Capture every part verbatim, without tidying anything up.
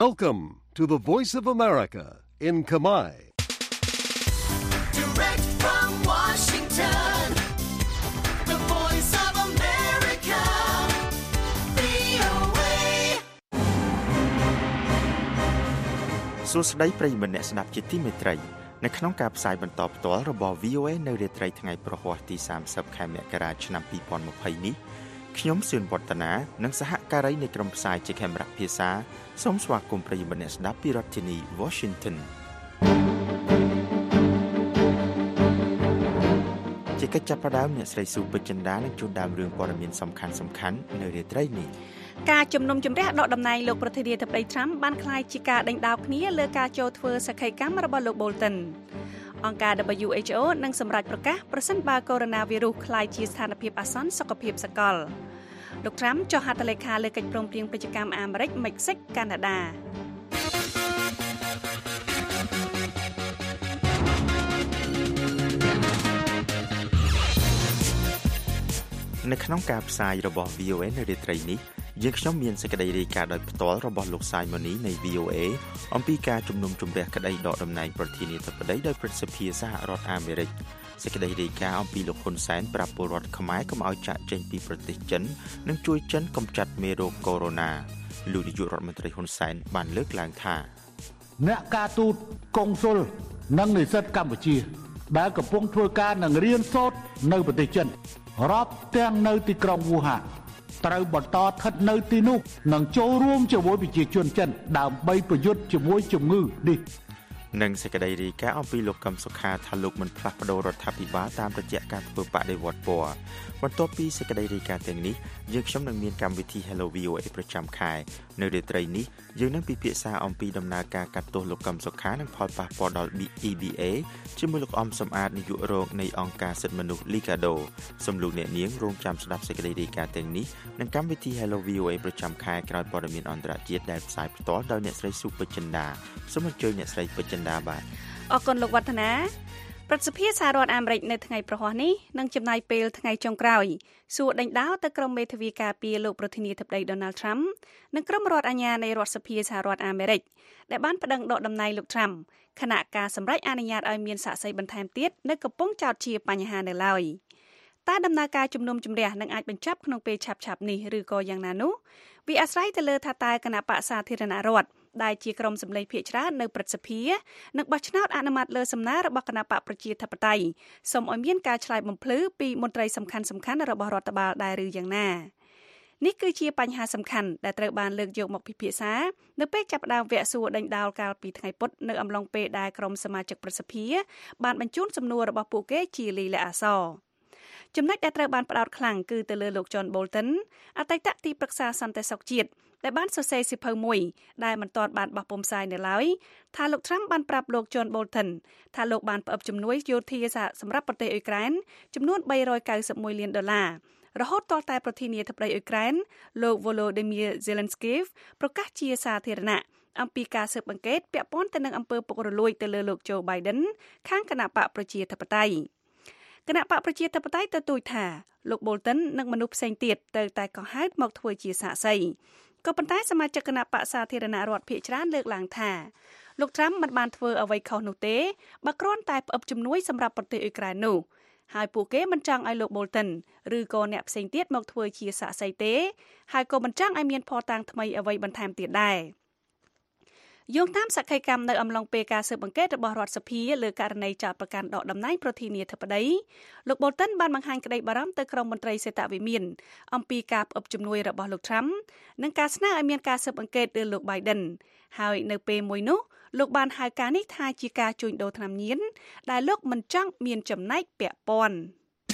Welcome to the Voice of America in Khmer. Direct from Washington, the Voice of America, វី អូ เอសួស្តីប្រិយមិត្តអ្នកស្ដាប់ជាទីមេត្រីនៅក្នុងការផ្សាយបន្តផ្ទាល់របស់ វី អូ เอ នៅរាត្រីថ្ងៃប្រហ័សទីសាមសិបខែមករាឆ្នាំពីរពាន់ម្ភៃនេះខ្ញុំសឿនវឌ្ឍនានិងសហការីនៃក្រុមផ្សាយជាខេមរៈភាសាសូមស្វាគមន៍ប្រិយមិត្តអ្នកស្ដាប់ពីរដ្ឋធានី Washington ជាកិច្ចចាប់ផ្ដើមអ្នកស្រីស៊ូពេជ្រចិន្តានឹងជូនដើមរឿងព័ត៌មានសំខាន់ៗនៅរាត្រីនេះការជំនុំជម្រះដកតំណែងលោកប្រធានាធិបតី Trump បានក្លាយជាការដេញដោលគ្នាលើការចូលធ្វើសក្ខីកម្មរបស់លោក Bolton អង្គការ ដប៊្យូ អេច អូ នឹងសម្រេចប្រកាសប្រសិនបើកូវីដ -ក្លាយជាស្ថានភាពអាសន្នសុខភាពសកលលោក Trump ចុះហត្ថលេខាលើកិច្ចព្រមព្រៀងពាណិជ្ជកម្មអាមេរិក មិចស៊ិក កាណាដានៅក្នុងការផ្សាយរបស់ វី អូ เอ នៅរាត្រីនេះយើងខ្ញុំមានសេចក្តីរាយការណ៍ដោយផ្ទាល់របស់លោកសាយម៉ូនីនៃ វី អូ เอ អំពីការជំនុំជម្រះក្តីដកតំណែងប្រធានាធិបតីដោយព្រឹទ្ធសភាសហរដ្ឋអាមេរិកសេចក្តីរាយការណ៍អំពីលោកហ៊ុនសែនប្រាប់ពលរដ្ឋខ្មែរកុំឲ្យចាកចេញពីប្រទេសចិននិងជួយចិនកម្ចាត់មេរោគកូវីដ -លោកនាយករដ្ឋមន្ត្រីហ៊ុនសែនបានលើកឡើងថាអ្នកការទូតកុងស៊ុលនិងនិស្សិតកម្ពុជាដែលកំពុងធ្វើការនឹងរៀនសូត្រនៅប្រទេសចិនរាប់ទាំងនៅទីក្រុងវូហានត្រូវបន្តស្ថិតនៅទីនោះនិងចូលរួមជាមួយប្រជាជនចិនដើម្បីប្រយុទ្ធជាមួយជំងឺនេះនិងសេចក្តីរាយការណ៍អំពីលោកកឹមសុខាថាលោកមិនផ្លាស់ប្តូររដ្ឋាភិបាលតាមរយៈការធ្វើបដិវត្តពណ៌បន្ទាប់ពីសេចក្តីរាយការណ៍ទាំងនេះយើងខ្ញុំនឹងមានកម្មវិធី Hello វី អូ เอ ប្រចាំខែនៅរាត្រីនេះយើងនឹងពិភាក្សាអំពីដំណើរការកាត់ទោសលោកកឹមសុខានិងផលប៉ះពាល់ដល់ អ៊ី ប៊ី เอ ជាមួយលោកអំសំអាតនាយករងនៃអង្គការសិទ្ធិមនុស្ស Liga do សូមលោកអ្នកនាងរងចាំស្ដាប់សេចក្តីរាយការណ៍ទាំងនេះនិងកម្មវិធី Hello វី អូ เอ ប្រចាំខែក្រោយព័ត៌មានអន្តរជាតិដែលផ្សាយផ្ទាល់ដោយអ្នកស្រីស៊ូពេជ្រចិន្តាសូមអញ្ជើញអ្នកស្រីពេជ្រចិន្តាបាទអរគុណលោកវឌ្ឍនាប្រសិទ្ធភាពសហរដ្ឋអាមេរិកនៅថ្ងៃប្រហ័សនេះនឹងចំណាយពេលថ្ងៃចុងក្រោយសួរដេញដោលទៅក្រុមមេធាវីការពារលោកប្រធានាធិបតី Donald Trump និងក្រុមរដ្ឋអាជ្ញានៃរដ្ឋសភាសហរដ្ឋអាមេរិកដែលបានប្តឹងដកតំណែងលោក Trump ខណៈការសម្រេចអនុញ្ញាតឲ្យមានសាក្សីបន្ថែមទៀតនៅកំពុងចោទជាបញ្ហានៅឡើយតែដំណើរការជំនុំជម្រះនឹងអាចបញ្ចប់ក្នុងពេលឆាប់ៗនេះឬក៏យ៉ាងណានោះវាអាស្រ័យទៅលើថាតើគណៈបក្សសាធារណរដ្ឋដែលជាក្រុមសម្លេងភាគច្រើននៅព្រឹទ្ធសភានឹងបោះឆ្នោតអនុម័តលើសំណើរបស់គណៈបកប្រជាធិបតេយ្យសូមឲ្យមានការឆ្លើយបំភ្លឺពីមន្ត្រីសំខាន់ៗរបស់រដ្ឋបាលដែរឬយ៉ាងណានេះគឺជាបញ្ហាសំខាន់ដែលត្រូវបានលើកយកមកពិភាក្សានៅពេលចាប់ផ្ដើមវគ្គសួរដេញដោលកាលពីថ្ងៃពុធនៅអំឡុងពេលដែលក្រុមសមាជិកព្រឹទ្ធសភាបានបញ្ជូនសំណួររបស់ពួកគេជាលិលាអក្សរចំណុចដែលត្រូវបានផ្ដោតខ្លាំងគឺទៅលើលោក John Bolton អតីតទីប្រឹក្សាសន្តិសុខជាតិដែលបានសរសេរសៀវភៅមួយដែលមិនទាន់បានបោះពុម្ពផ្សាយនៅឡើយថាលោក Trump បានប្រាប់លោក John Bolton ថាលោកបានផ្អឹបជំនួយយោធាសម្រាប់ប្រទេសអ៊ុយក្រែនចំនួនបីរយកៅសិបមួយលានដុល្លាររហូតទាល់តែប្រធានាធិបតីអ៊ុយក្រែនលោក Volodymyr Zelensky ប្រកាសជាសាធារណៈអំពីការស៊ើបអង្កេតពាក់ព័ន្ធទៅនឹងអំពើពុករលួយទៅលើលោក Joe Biden ខាងគណៈបកប្រជាធិបតេយ្យគណៈបកប្រជាធិបតេយ្យទទូចថាលោក Bolton និងមនុស្សផ្សេងទៀតទៅតែកោះហៅមកធ្វើជាសាក្សីក៏ប៉ុន្តែសមាជិកគណៈបក្សសាធារណរដ្ឋភាគច្រើនលើកឡើងថាលោក Trump មិនបានធ្វើអ្វីខុសនោះទេបើគ្រាន់តែផ្អឹបជំនួយសម្រាប់ប្រទេសអ៊ុយក្រែននោះហើយពួកគេមិនចង់ឲ្យលោក Bolton ឬក៏អ្នកផ្សេងទៀតមកធ្វើជាសាក្សីទេហើយក៏មិនចង់ឲ្យមានភស្តុតាងថ្មីអ្វីបន្ថែមទៀតដែរយោងតាមសក្ខីកម្មនៅអំឡុងពេលការស៊ើបអង្កេតរបស់រដ្ឋសភាលើករណីចោទប្រកាន់ដកតំណែងប្រធានាធិបតីលោក Bolton បានបង្ហាញក្តីបារម្ភទៅក្រុមមន្ត្រីសេតវិមានអំពីការផ្អឹបជំនួយរបស់លោក Trump និងការស្នើឲ្យមានការស៊ើបអង្កេតលើលោក Biden ហើយនៅពេលមួយនោះលោកបានហៅការនេះថាជាការជួញដូរថ្នាំញៀនដែលលោកមិនចង់មានចំណែកពាក់ព័ន្ធ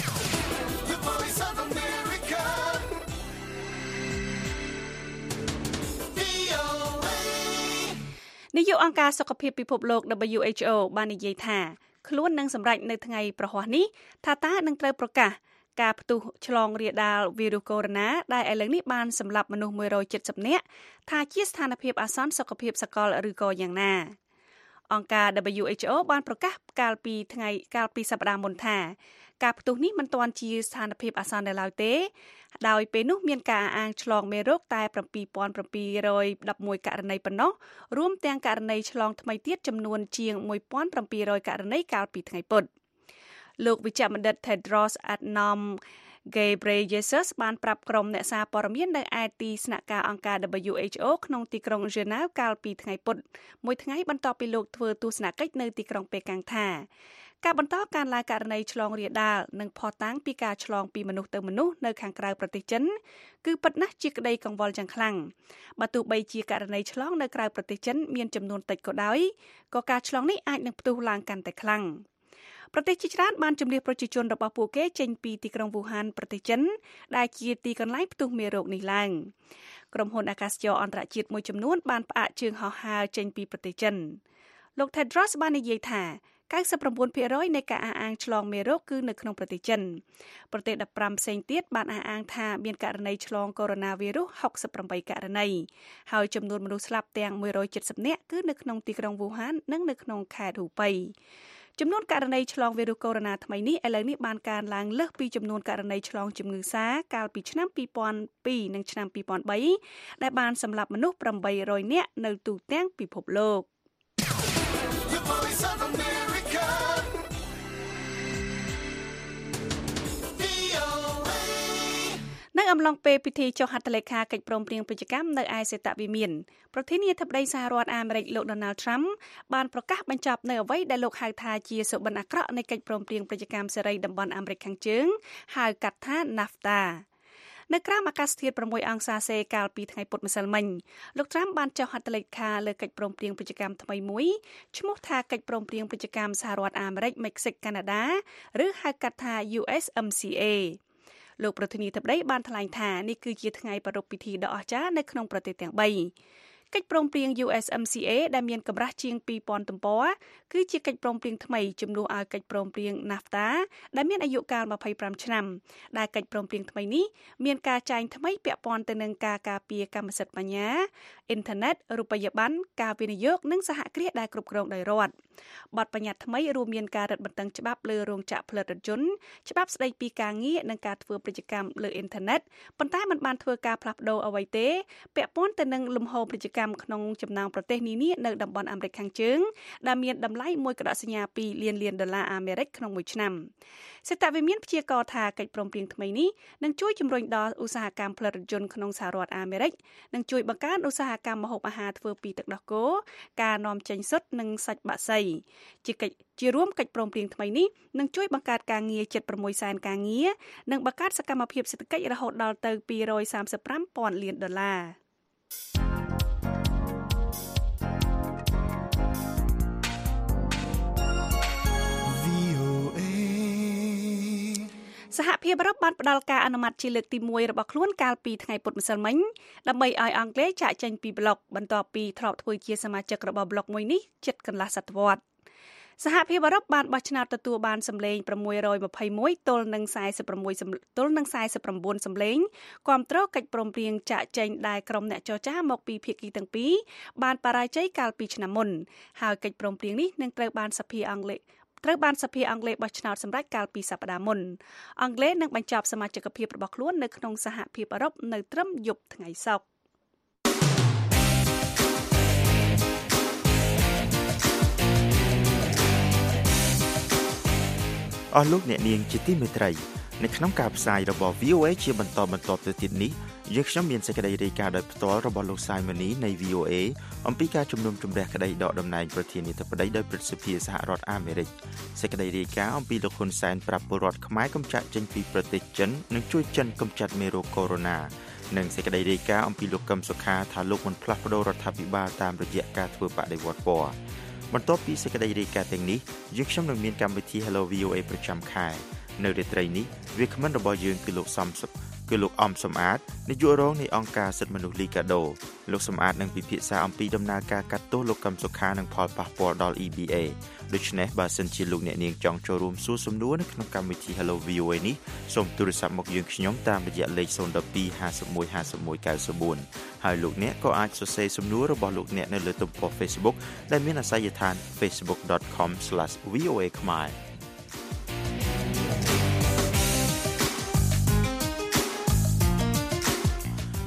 នាយកអង្គការសុខភាពពិភពលោក ដប៊្យូ អេច អូ បាននិយាយថាខ្លួននឹងសម្រេចនៅថ្ងៃប្រហ័សនេះថាតើនឹងត្រូវប្រកាសការផ្ទុះឆ្លងរាលដាលវីរុសកូវីដ ដែលឥឡូវនេះបានសម្លាប់មនុស្សមួយរយ七សិបនាក់ថាជាស្ថានភាពអាសន្នសុខភាពសកលឬក៏យ៉ាងណាអង្គការ ដប៊្យូ អេច អូ បានប្រកាសកាលពីថ្ងៃកាលពីសប្តាហ៍មុនថាការផ្ទុះនេះមិនទាន់ជាស្ថានភាពអាសន្ននៅឡើយទេដោយពេលនោះមានការអាងឆ្លងមេរោគតែseven thousand seven hundred elevenករណីប៉ុណ្ណោះរួមទាំងករណីឆ្លងថ្មីទៀតចំនួនជាងone thousand seven hundredករណីកាលពីថ្ងៃពុធលោកវិជ្ជបណ្ឌិត Tedros Adhanom Ghebreyesus បានប្រាប់ក្រុមអ្នកសារព័ត៌មាននៅឯទីស្នាក់ការអង្គការ W H O ក្នុងទីក្រុង Geneva កាលពីថ្ងៃពុធមួយថ្ងៃបន្ទាប់ពីលោកធ្វើទស្សនកិច្ចនៅទីក្រុងប៉េកាំងថាការបន្តការឡើងករណីឆ្លងរាលដាលនិងភស្តុតាងពីការឆ្លងពីមនុស្សទៅមនុស្សនៅខាងក្រៅប្រទេសចិនគឺពិតណាស់ជាក្តីកង្វល់យ៉ាងខ្លាំងបើទោះបីជាករណីឆ្លងនៅក្រៅប្រទេសចិនមានចំនួនតិចក៏ដោយក៏ការឆ្លងនេះអាចនឹងផ្ទុះឡើងកាន់តែខ្លាំងប្រទេសជាច្រើនបានជម្លៀសប្រជាជនរបស់ពួកគេចេញពីទីក្រុងវូហានប្រទេសចិនដែលជាទីកន្លែងផ្ទុះមេរោគនេះឡើងក្រុមហ៊ុនអាកាសចរអន្តរជាតិមួយចំនួនបានផ្អាកជើងហោះហើរចេញពីប្រទេសចិនលោក Tedros បាននិយាយថាninety-nine percent នៃការអះអាងឆ្លងមេរោគគឺនៅក្នុងប្រទេសចិនប្រទេសfifteenផ្សេងទៀតបានអះអាងថាមានករណីឆ្លងកូវីដ -sixty-eight ករណីហើយចំនួនមនុស្សស្លាប់ទាំងone hundred seventyនាក់គឺនៅក្នុងទីក្រុងវូហាននិងនៅក្នុងខេត្តហូប៉ៃចំនួនករណីឆ្លងវីរុសកូវីដ -nineteen ថ្មីនេះឥឡូវនេះបានកើនឡើងលើសពីចំនួនករណីឆ្លងជំងឺសាកាលពីឆ្នាំtwo thousand twoនិងឆ្នាំtwo thousand threeដែលបានសម្លាប់មនុស្សeight hundredនាក់នៅទូទាំងពិភពលោក The Voice of America. V O A. នៅអំឡុងពេលពិធីចុះហត្ថលេខាកិច្ចព្រមព្រៀងពាណិជ្ជកម្មនៅឯសេតវិមានប្រធានាធិបតីសហរដ្ឋអាមេរិកលោក Donald Trump បានប្រកាសបញ្ចប់នៅអ្វីដែលលោកហៅថាជាសុបិនអាក្រក់នៃកិច្ចព្រមព្រៀងពាណិជ្ជកម្មសេរីតំបន់អាមេរិកខាងជើងហៅកាត់ថា NAFTA នៅក្រោមអាកាសធាតុsixអង្សាសេកាលពីថ្ងៃពុធម្សិលមិញលោក Trump បានចុះហត្ថលេខាលើកិច្ចព្រមព្រៀងពាណិជ្ជកម្មថ្មីមួយឈ្មោះថាកិច្ចព្រមព្រៀងពាណិជ្ជកម្មសហរដ្ឋអាមេរិកមិចស៊ិកកាណាដាឬហៅកាត់ថា U S M C A លោកប្រធានាធិបតីបានថ្លែងថានេះគឺជាថ្ងៃប្រារព្ធពិធីដ៏អស្ចារ្យនៅក្នុងប្រទេសទាំងthreeកិច្ចព្រមព្រៀង U S M C A ដែលមានកម្រាស់ជាងtwo thousandទំព័រគឺជាកិច្ចព្រមព្រៀងថ្មីជំនួសឲ្យកិច្ចព្រមព្រៀង NAFTA ដែលមានអាយុកាលtwenty-fiveឆ្នាំដែលកិច្ចព្រមព្រៀងថ្មីនេះមានការចែងថ្មីពាក់ព័ន្ធទៅនឹងការការពារកម្មសិទ្ធិបញ្ញាអ៊ីនធឺណិតរូបិយប័ណ្ណការវិនិយោគនិងសហគ្រាសដែលគ្រប់គ្រងដោយរដ្ឋបទបញ្ញត្តិថ្មីរួមមានការរឹតបន្តឹងច្បាប់លើរោងចក្រផលិតរថយន្តច្បាប់ស្តីពីការងារនិងការធ្វើពាណិជ្ជកម្មលើអ៊ីនធឺណិតប៉ុន្តែมันបានធ្វើការផ្លាស់ប្ដូរអ្វីទេពាក់ព័ន្ធទៅនឹងលំហូរពាណិជ្ជកម្មក្នុងចំណោមប្រទេសនានានៅតំបន់អាមេរិកខាងជើងដែលមានតម្លៃមួយកដកសញ្ញាtwoលានលានដុល្លារអាមេរិកក្នុងមួយឆ្នាំសេតវិមានព្យាករណ៍ថាកិច្ចព្រមព្រៀងថ្មីនេះនឹងជួយជំរុញដល់ឧស្សាហកម្មផលិតរថយន្តក្នុងសហរដ្ឋអាមេរិកនិងជួយបង្កើនឧស្សាហកម្មម្ហូបអាហារធ្វើពីទឹកដោះគោការនាំចេញស៊ុតនិងសាច់បក្សីជាកិច្ចជារួមកិច្ចព្រមព្រៀងថ្មីនេះនឹងជួយបង្កើតការងារseventy-sixសែនការងារនិងបង្កើតសកម្មភាពសេដ្ឋកិច្ចរហូតដល់ទៅtwo hundred thirty-fiveពាន់លានដុល្លារសហភាពអឺរ៉ុបបានផ្ដល់ការអនុម័តជាលើកទីoneរបស់ខ្លួនកាលពីថ្ងៃពុធម្សិលមិញដើម្បីឲ្យអង់គ្លេសចាកចេញពីប្លុកបន្ទាប់ពីធ្លាប់ធ្វើជាសមាជិករបស់ប្លុកមួយនេះជិតកន្លះសតវត្សរ៍សហភាពអឺរ៉ុបបានបោះឆ្នោតទទួលបានសម្លេងsix hundred twenty-oneទល់នឹងforty-sixទល់នឹងforty-nineសម្លេងគាំទ្រកិច្ចព្រមព្រៀងចាកចេញដែលក្រុមអ្នកចរចាមកពីភាគីទាំងពីរបានបរាជ័យកាលពីឆ្នាំមុនហើយកិច្ចព្រមព្រៀងនេះនឹងត្រូវបានសភាអង់គ្លេសត្រូវបានសភាអង់គ្លេសបោះឆ្នោតសម្រេចកាលពីសប្តាហ៍មុនអង់គ្លេសនឹងបញ្ចប់សមាជិកភាពរបស់ខ្លួននៅក្នុងសហភាពអឺរ៉ុបនៅត្រឹមយប់ថ្ងៃសុក្រអស់លោកអ្នកនាងជាទីមេត្រីនៅក្នុងការផ្សាយរបស់ V O A ជាបន្តបន្ទាប់ទៅទៀតនេះយើងខ្ញុំមានសេចក្តីរាយការណ៍ដោយផ្ទាល់របស់លោកសាយម៉ានីនៃ V O A អំពីការជំនុំជម្រះក្តីដកតំណែងប្រធានាធិបតីដោយព្រឹទ្ធសភាសហរដ្ឋអាមេរិកសេចក្តីរាយការណ៍អំពីលោកហ៊ុនសែនប្រាប់ពលរដ្ឋខ្មែរកម្ចាត់ចេញពីប្រទេសចិននិងជួយចិនកម្ចាត់មេរោគកូវីដ -nineteen និងសេចក្តីរាយការណ៍អំពីលោកកឹមសុខាថាលោកមិនផ្លាស់ប្ដូររដ្ឋាភិបាលតាមរយៈការធ្វើបដិវត្តពណ៌បន្ទាប់ពីសេចក្តីរាយការណ៍ទាំងនេះយើងខ្ញុំនឹងមានកម្មវិធី Hello V O A ប្រចាំខែនៅរាត្រីនេះវាគ្មិនរបស់យើងគឺលោកសំសុខគឺលោកអំសំអាតនាយករងនៃអង្គការសិទ្ធិមនុស្សលីកាដូលោកសំអាតនឹងពិភាក្សាអំពីដំណើរការកាត់ទោសលោកកឹមសុខានិងផលប៉ះពាល់ដល់ E B A ដូច្នេះបើសិនជាលោកអ្នកនាងចង់ចូលរួមសួរសំណួរនៅក្នុងកម្មវិធី Hello V O A នេះសូមទូរស័ព្ទមកយើងខ្ញុំតាមរយៈលេខzero one two five one five one nine nineហើយលោកអ្នកក៏អាចសរសេរសំណួររបស់លោកអ្នកនៅលើទំព័រ Facebook ដែលមានអាសយដ្ឋាន facebook dot com slash v o a khmer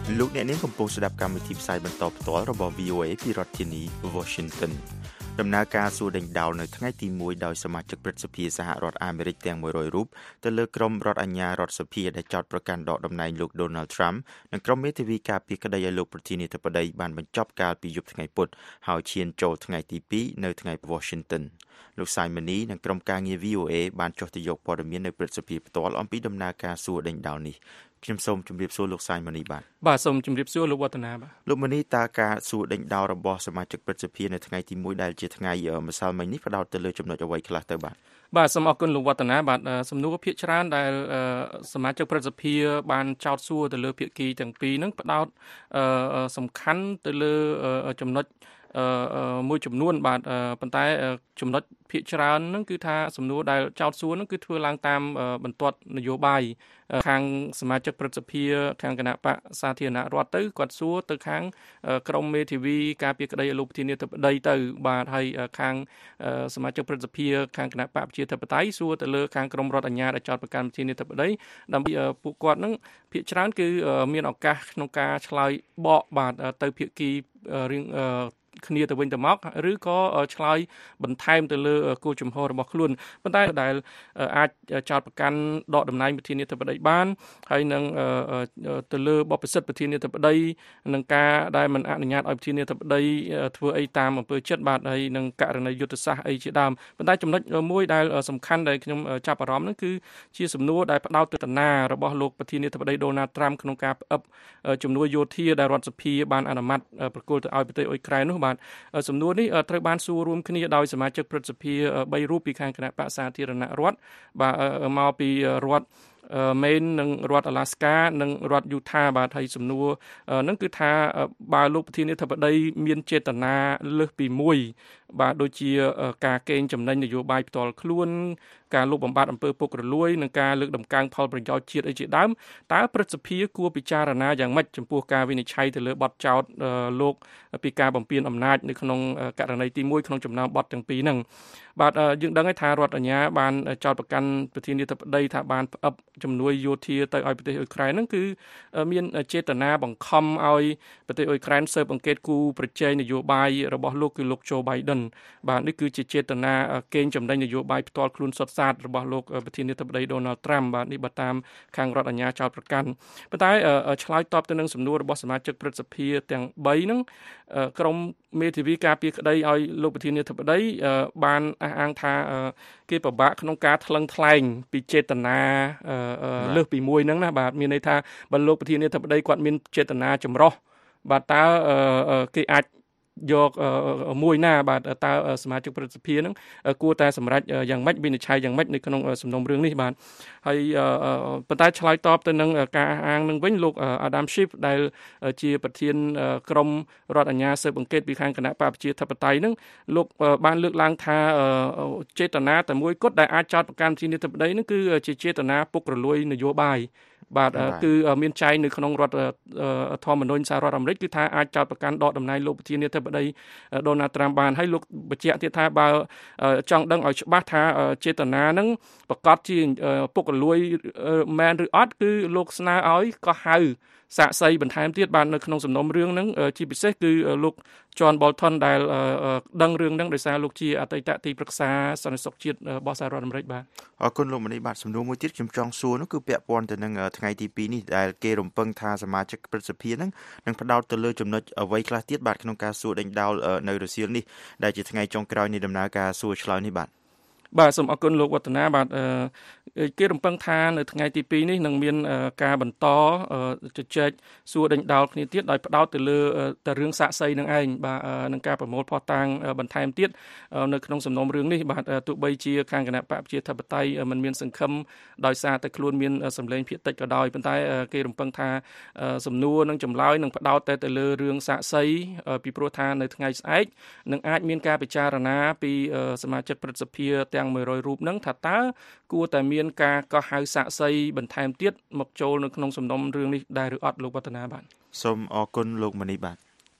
លោកអ្នកនាងកំពុងស្ដាប់កម្មវិធីផ្សាយបន្តផ្ទាល់របស់ វី អូ เอ ពីរដ្ឋធានី Washington ដំណើរការសួរដេញដោលនៅថ្ងៃទីមួយដោយសមាជិកព្រឹទ្ធសភាសហរដ្ឋអាមេរិកទាំងមួយរយរូបទៅលើក្រុមរដ្ឋអាជ្ញារដ្ឋសភាដែលចោទប្រកាន់ដកតំណែងលោក Donald Trump និងក្រុមមេធាវីការពារក្តីឲ្យលោកប្រធានាធិបតីបានបញ្ចប់កាលពីយប់ថ្ងៃពុធហើយឈានចូលថ្ងៃទីពីរនៅថ្ងៃ Washington លោក Simon និងក្រុមការងារ វី អូ เอ បានចុះទៅយកព័ត៌មាននៅព្រឹទ្ធសភាផ្ទាល់អំពីដំណើរការសួរដេញដោលនេះខ្ញុំសូមជម្រាបសួរលោក Simon បាទបាទសូមជម្រាបសួរលោកវឌ្ឍនាបាទលោកមនីតើការសួរដេញដោលរបស់សមាជិកព្រឹទ្ធសភានៅថ្ងៃទីមួយដែលជាថ្ងៃម្សិលមិញនេះផ្ដោតទៅលើចំណុចអ្វីខ្លះទៅបាទបាទសូមអរគុណលោកវឌ្ឍនាបាទសំណួរភាគច្រើនដែលសមាជិកព្រឹទ្ធសភាបានចោទសួរទៅលើភាគីទាំងពីរហ្នឹងផ្ដោតសំខាន់ទៅលើចំណុចមួយចំនួនបាទប៉ុន្តែចំណុចភាគច្រើនហ្នឹងគឺថាសំណួរដែលចោទសួរហ្នឹងគឺធ្វើឡើងតាមបន្ទាត់នយោបាយខាងសមាជិកព្រឹទ្ធសភាខាងគណៈបកសាធារណរដ្ឋទៅគាត់សួរទៅខាងក្រមមេធាវីការពារក្តីឲ្យលោកប្រធានាធិបតីទៅបាទហើយខាងសមាជិកព្រឹទ្ធសភាខាងគណៈបកប្រជាធិបតេយ្យសួរទៅលើខាងក្រមរដ្ឋអាជ្ញាដែលចោទប្រកាន់ប្រធានាធិបតីដើម្បីពួកគាត់ហ្នឹងភាគច្រើនគឺមានឱកាសក្នុងការឆ្លើយបកបាទទៅភាគីរៀងគ្នាទៅវិញទៅមកឬក៏ឆ្លើយបន្ថែមទៅលើគោលជំហររបស់ខ្លួនប៉ុន្តែដែលអាចចោទប្រកាន់ដកតំណែងប្រធានាធិបតីបានហើយនឹងទៅលើបបិសិទ្ធប្រធានាធិបតីនឹងការដែលមិនអនុញ្ញាតឲ្យប្រធានាធិបតីធ្វើអីតាមអំពើចិត្តបាទហើយនឹងករណីយុទ្ធសាស្ត្រអីជាដើមប៉ុន្តែចំណុចមួយដែលសំខាន់ដែលខ្ញុំចាប់អារម្មណ៍នោះគឺជាសំណួរដែលផ្ដោតទៅតាណារបស់លោកប្រធានាធិបតី Donald Trump ក្នុងការផ្អឹបជំនួយយោធាដែលរដ្ឋសភាបានអនុម័តប្រគល់ទៅឲ្យប្រទេសអ៊ុយក្រែននោះបាទសំណួរនេះត្រូវបានសួររួមគ្នាដោយសមាជិកព្រឹទ្ធសភាបីរូបពីខាងគណៈបក្សសាធារណរដ្ឋបាទមកពីរដ្ឋមេននិងរដ្ឋអាឡាស្កានិងរដ្ឋយូថាបាទហើយសំណួរហ្នឹងគឺថាបើលោកប្រធានាធិបតីមានចេតនាលើសពីមួយបាទដូចជាការកេងចំណេញនយោបាយផ្ទាល់ខ្លួនការលុបបំបាត់អំពើពុករលួយនិងការលើកដំកើងផលប្រយោជន៍ជាតិអីជាដើមតើព្រឹទ្ធសភាគួរពិចារណាយ៉ាងម៉េចចំពោះការវិនិច្ឆ័យទៅលើបទចោទលោកពីការបំពានអំណាចនៅក្នុងករណីទីមួយក្នុងចំណោមបទទាំងពីរហ្នឹងបាទយើងដឹងហើយថារដ្ឋអាជ្ញាបានចោទប្រកាន់ប្រធានាធិបតីថាបានផ្អឹបជំនួយយោធាទៅឲ្យប្រទេសអ៊ុយក្រែនហ្នឹងគឺមានចេតនាបង្ខំឲ្យប្រទេសអ៊ុយក្រែនស៊ើបអង្កេតគូប្រជែងនយោបាយរបស់លោកគឺលោក Joe Biden បាទនេះគឺជាចេតនាកេងចំណេញនយោបាយផ្ទាល់ខ្លួនសុទ្ធសាធរបស់លោកប្រធានាធិបតី Donald Trump បាទនេះបើតាមខាងរដ្ឋអាជ្ញាចោទប្រកាន់ប៉ុន្តែឆ្លើយតបទៅនឹងសំណួររបស់សមាជិកព្រឹទ្ធសភាទាំងបីហ្នឹងក្រមមេធាវីការពារក្តីឲ្យលោកប្រធានាធិបតីបានអះអាងថាគេពិបាកក្នុងការថ្លឹងថ្លែងពីចេតនាលើសពីមួយហ្នឹងណាបាទមានន័យថាបើលោកប្រធានាធិបតីគាត់មានចេតនាចម្រុះបាទតើគេអាចយកមួយណាបាទតើសមាជិកព្រឹទ្ធសភាហ្នឹងគួរតែសម្រេចយ៉ាងម៉េចវិនិច្ឆ័យយ៉ាងម៉េចនៅក្នុងសំណុំរឿងនេះបាទហើយប៉ុន្តែឆ្លើយតបទៅនឹងការអះអាងនឹងវិញលោក Adam Schiff ដែលជាប្រធានក្រុមរដ្ឋអាជ្ញាស៊ើបអង្កេតពីខាងគណៈបកប្រជាធិបតេយ្យហ្នឹងលោកបានលើកឡើងថាចេតនាតែមួយគត់ដែលអាចចោទប្រកាន់ប្រធានាធិបតីហ្នឹងគឺជាចេតនាពុករលួយនយោបាយបាទគឺមានចែងនៅក្នុងរដ្ឋធម្មនុញ្ញសហរដ្ឋអាមេរិកគឺថាអាចចោទប្រកាន់ដកតំណែងលោកប្រធានាធិបតី Donald Trump បានហើយលោកបញ្ជាក់ទៀតថាបើចង់ដឹងឲ្យច្បាស់ថាចេតនាហ្នឹងប្រកាសជាពុករលួយមែនឬអត់គឺលោកស្នើឲ្យកោះហៅសាកសីបន្ថែមទៀតបាននៅក្នុងសំណុំរឿងហ្នឹងជាពិសេសគឺលោក John Bolton ដែលដឹងរឿងហ្នឹងដោយសារលោកជាអតីតទីប្រឹក្សាសន្តិសុខជាតិរបស់សហរដ្ឋអាមេរិកបាទអរគុណលោកមនីបាទសំណួរមួយទៀតខ្ញុំចង់សួរនោះគឺពាក់ព័ន្ធទៅនឹងថ្ងៃទីពីរនេះដែលគេរំពឹងថាសមាជិកព្រឹទ្ធសភាហ្នឹងនឹងផ្ដោតទៅលើចំណុចអ្វីខ្លះទៀតបាទក្នុងការសួរដេញដោលនៅរសៀលនេះដែលជាថ្ងៃចុងក្រោយនៃដំណើរការសួរឆ្លើយនេះបាទបាទសូមអរគុណលោកវឌ្ឍនាបាទគេរំពឹងថានៅថ្ងៃទីពីរនេះនឹងមានការបន្តជជែកសួរដេញដោលគ្នាទៀតដោយផ្ដោតទៅលើតែរឿងសាក្សីនឹងឯងបាទនឹងការប្រមូលភស្តុតាងបន្ថែមទៀតនៅក្នុងសំណុំរឿងនេះបាទទោះបីជាខាងគណៈបកប្រជាធិបតេយ្យមិនមានសង្ឃឹមដោយសារតែខ្លួនមានសម្លេងភាគតិចក៏ដោយប៉ុន្តែគេរំពឹងថាសំណួរនឹងចម្លើយនឹងផ្ដោតតែទៅលើរឿងសាក្សីពីព្រោះថានៅថ្ងៃស្អែកនឹងអាចមានការពិចារណាពីសមាជិកព្រឹទ្ធសភាទាំងមួយរយរូបហ្នឹងថាតើគួរតែមានការកោះហៅសាក្សីបន្ថែមទៀតមកចូលនៅក្នុងសំណុំរឿងនេះដែរឬអត់លោកវឌ្ឍនាបាទសូមអរគុណលោកមនីបាទ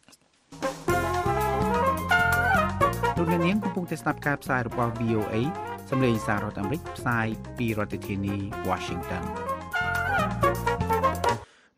លោកអ្នកនាងកំពុងតែស្ដាប់ការផ្សាយរបស់ វី អូ เอ សម្លេងសាររដ្ឋអាមេរិកផ្សាយពីរដ្ឋធានី Washington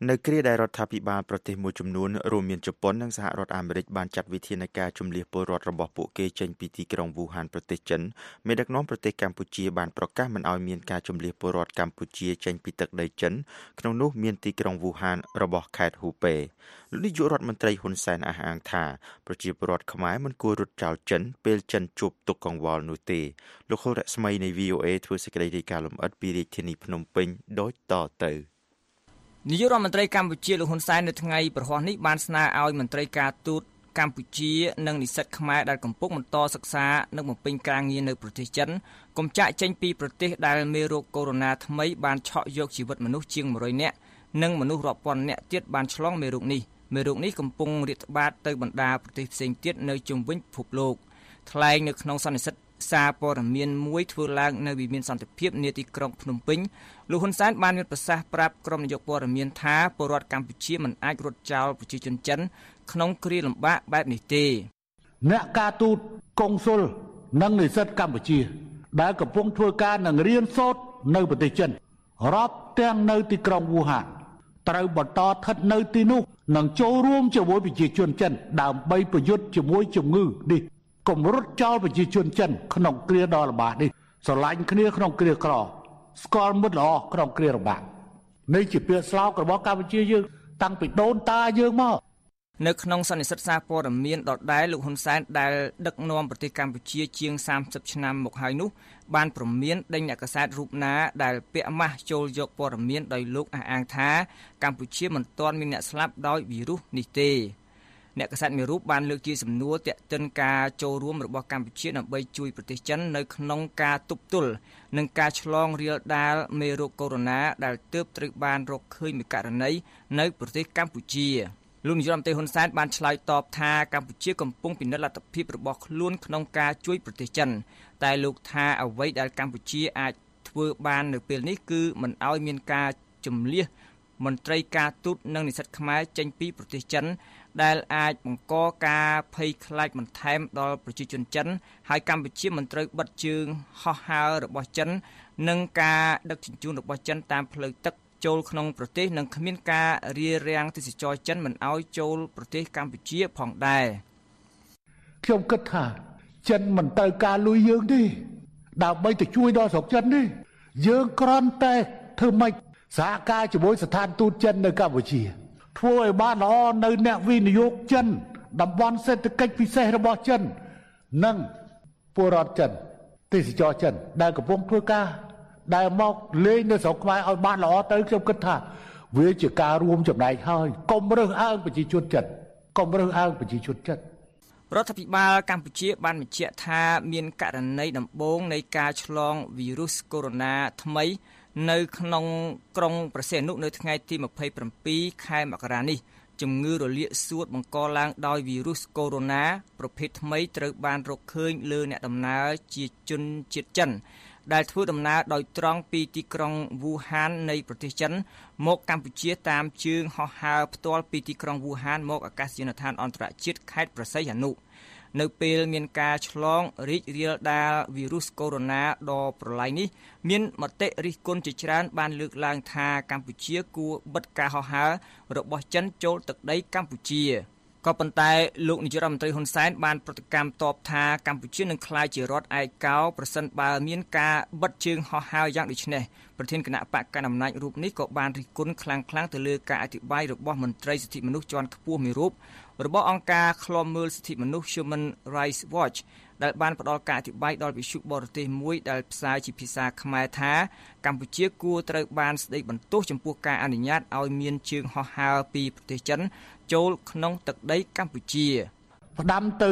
នៅគ្រាដែលរដ្ឋាភិបាលប្រទេសមួយចំនួនរួមមានជប៉ុននិងសហរដ្ឋអាមេរិកបានចាត់វិធានការជំលៀសពលរដ្ឋរបស់ពួកគេចេញពីទីក្រុងវូហានប្រទេសចិនមេដឹកនាំប្រទេសកម្ពុជាបានប្រកាសមិនឲ្យមានការជំលៀសពលរដ្ឋកម្ពុជាចេញពីទឹកដីចិនក្នុងនោះមានទីក្រុងវូហានរបស់ខេត្តហ៊ូប៉េលោកនាយករដ្ឋមន្ត្រីហ៊ុនសែនអះអាងថាប្រជាពលរដ្ឋខ្មែរមិនគួររត់ចោលចិនពេលចិនជួបទុកកង្វល់នោះទេលោកហុលរស្មីនៃ វី អូ เอ ធ្វើសេចក្តីរាយការណ៍លម្អិតពីរាជធានីភ្នំពេញដូចតទៅនាយករដ្ឋមន្ត្រីកម្ពុជាលោកហ៊ុនសែននៅថ្ងៃប្រហ័សនេះបានស្នើឲ្យមន្ត្រីការទូតកម្ពុជានិងនិស្សិតខ្មែរដែលកំពុងបន្តសិក្សានិងបំពេញការងារនៅប្រទេសចិនកុំចាក់ចេញពីប្រទេសដែលមេរោគកូវីដ -ថ្មីបានឆក់យកជីវិតមនុស្សជាងមួយរយនាក់និងមនុស្សរាប់ពាន់នាក់ទៀតបានឆ្លងមេរោគនេះមេរោគនេះកំពុងរាតត្បាតទៅបណ្ដាប្រទេសផ្សេងទៀតនៅជុំវិញពិភពលោកថ្លែងនៅក្នុងសន្និសីទសារព័ត៌មានមួយធ្វើឡើងនៅវិមានសន្តិភាពនាទីក្រុងភ្នំពេញលោកហ៊ុនសែនបានមានប្រសាសន៍ប្រាប់ក្រុមនាយកព័ត៌មានថាពលរដ្ឋកម្ពុជាមិនអាចរត់ចោលប្រជាជនចិនក្នុងគ្រាលំបាកបែបនេះទេអ្នកការទូតកុងស៊ុលនិងនិស្សិតកម្ពុជាដែលកំពុងធ្វើការនឹងរៀនសូត្រនៅប្រទេសចិនរាប់ទាំងនៅទីក្រុងវូហានត្រូវបន្តស្ថិតនៅទីនោះនិងចូលរួមជាមួយប្រជាជនចិនដើម្បីប្រយុទ្ធជាមួយជំងឺនេះកុំរត់ចោលប្រជាជនចិនក្នុងគ្រាដ៏លំបាកនេះស្រឡាញ់គ្នាក្នុងគ្រាក្រស្គាល់មិត្តល្អក្នុងគ្រាលំបាកនេះជាពាក្យស្លោករបស់កម្ពុជាយើងតាំងពីដូនតាយើងមកនៅក្នុងសន្និសីទសារព័ត៌មានដដែលលោកហ៊ុនសែនដែលដឹកនាំប្រទេសកម្ពុជាជាងសាមសិបឆ្នាំមកហើយនោះបានព្រមានដេញអ្នកកាសែតរូបណាដែលពាក់ម៉ាស់ចូលយកព័ត៌មានដោយលោកអះអាងថាកម្ពុជាមិនទាន់មានអ្នកស្លាប់ដោយវីរុសនេះទេអ្នកកាសែតមួយរូបបានលើកជាសំណួរទាក់ទិនការចូលរួមរបស់កម្ពុជាដើម្បីជួយប្រទេសចិននៅក្នុងការទប់ទល់នឹងការឆ្លងរាលដាលមេរោគកូវីដ -ដែលទើបត្រូវបានរកឃើញមួយករណីនៅប្រទេសកម្ពុជាលោកនាយរដ្ឋមន្ត្រីហ៊ុនសែនបានឆ្លើយតបថាកម្ពុជាកំពុងពិនិត្យលទ្ធភាពរបស់ខ្លួនក្នុងការជួយប្រទេសចិនតែលោកថាអ្វីដែលកម្ពុជាអាចធ្វើបាននៅពេលនេះគឺមិនឲ្យមានការជំលះមន្ត្រីការទូតនិងនិស្សិតខ្មែរចេញពីប្រទេសចិនដែលអាចបង្កការភ័យខ្លាចបន្ថែមដល់ប្រជាជនចិនហើយកម្ពុជាមិនត្រូវបិទជើងហោះហើររបស់ចិននិងការដឹកជញ្ជូនរបស់ចិនតាមផ្លូវទឹកចូលក្នុងប្រទេសនិងគ្មានការរារាំងទេសចរចិនមិនឲ្យចូលប្រទេសកម្ពុជាផងដែរខ្ញុំគិតថាចិនមិនត្រូវការលុយយើងទេដើម្បីទៅជួយដល់ស្រុកចិននេះយើងគ្រាន់តែធ្វើម៉េចសហការជាមួយស្ថានទូតចិននៅកម្ពុជាធ្វើឲ្យបានល្អនៅអ្នកវិនិយោគចិនតំបន់សេដ្ឋកិច្ចពិសេសរបស់ចិននិងពលរដ្ឋចិនទេសចរចិនដែលកំពុងធ្វើការដែលមកលេងនៅស្រុកខ្មែរឲ្យបានល្អទៅខ្ញុំគិតថាវាជាការរួមចំណែកហើយកុំរើសអើងប្រជាជនចិនកុំរើសអើងប្រជាជនចិនរដ្ឋាភិបាលកម្ពុជាបានបញ្ជាក់ថាមានករណីដំបូងនៃការឆ្លងវីរុសកូវីដ -ថ្មីនៅក្នុងក្រុងព្រះសីហនុនៅថ្ងៃទីម្ភៃប្រាំពីរខែមករានេះជំងឺរលាកសួតបង្កឡើងដោយវីរុសកូវីដ -ប្រភេទថ្មីត្រូវបានរកឃើញលើអ្នកដំណើរជាជនជាតិចិនដែលធ្វើដំណើរដោយត្រង់ពីទីក្រុងវូហាននៃប្រទេសចិនមកកម្ពុជាតាមជើងហោះហើរផ្ទាល់ពីទីក្រុងវូហានមកអាកាសយានដ្ឋានអន្តរជាតិខេត្តព្រះសីហនុនៅពេលមានការឆ្លងរីករាលដាលវីរុសកូវីដ -ដ៏ប្រឡាយនេះមានមតិរិះគន់ជាច្រើនបានលើកឡើងថាកម្ពុជាគួរបិទការហោះហើររបស់ចិនចូលទឹកដីកម្ពុជាក៏ប៉ុន្តែលោកនាយករដ្ឋមន្ត្រីហ៊ុនសែនបានប្រតិកម្មតបថាកម្ពុជានឹងក្លាយជារដ្ឋឯកោប្រសិនបើមានការបិទជើងហោះហើរយ៉ាងដូចនេះប្រធានគណៈបកកណ្ដាលអំណាចរូបនេះក៏បានរិះគន់ខ្លាំងៗទៅលើការអធិប្បាយរបស់មន្ត្រីសិទ្ធិមនុស្សជាន់ខ្ពស់មួយរូបរបស់អង្គការឃ្លាំមើលសិទ្ធិមនុស្ស Human Rights Watch ដែលបានផ្ដល់ការអធិប្បាយដល់វិទ្យុបរទេសមួយដែលផ្សាយជាភាសាខ្មែរថាកម្ពុជាគួរត្រូវបានស្ដីបន្ទោសចំពោះការអនុញ្ញាតឲ្យមានជើងហោះហើរពីប្រទេសចិនចូលក្នុងទឹកដីកម្ពុជាផ្ដាំទៅ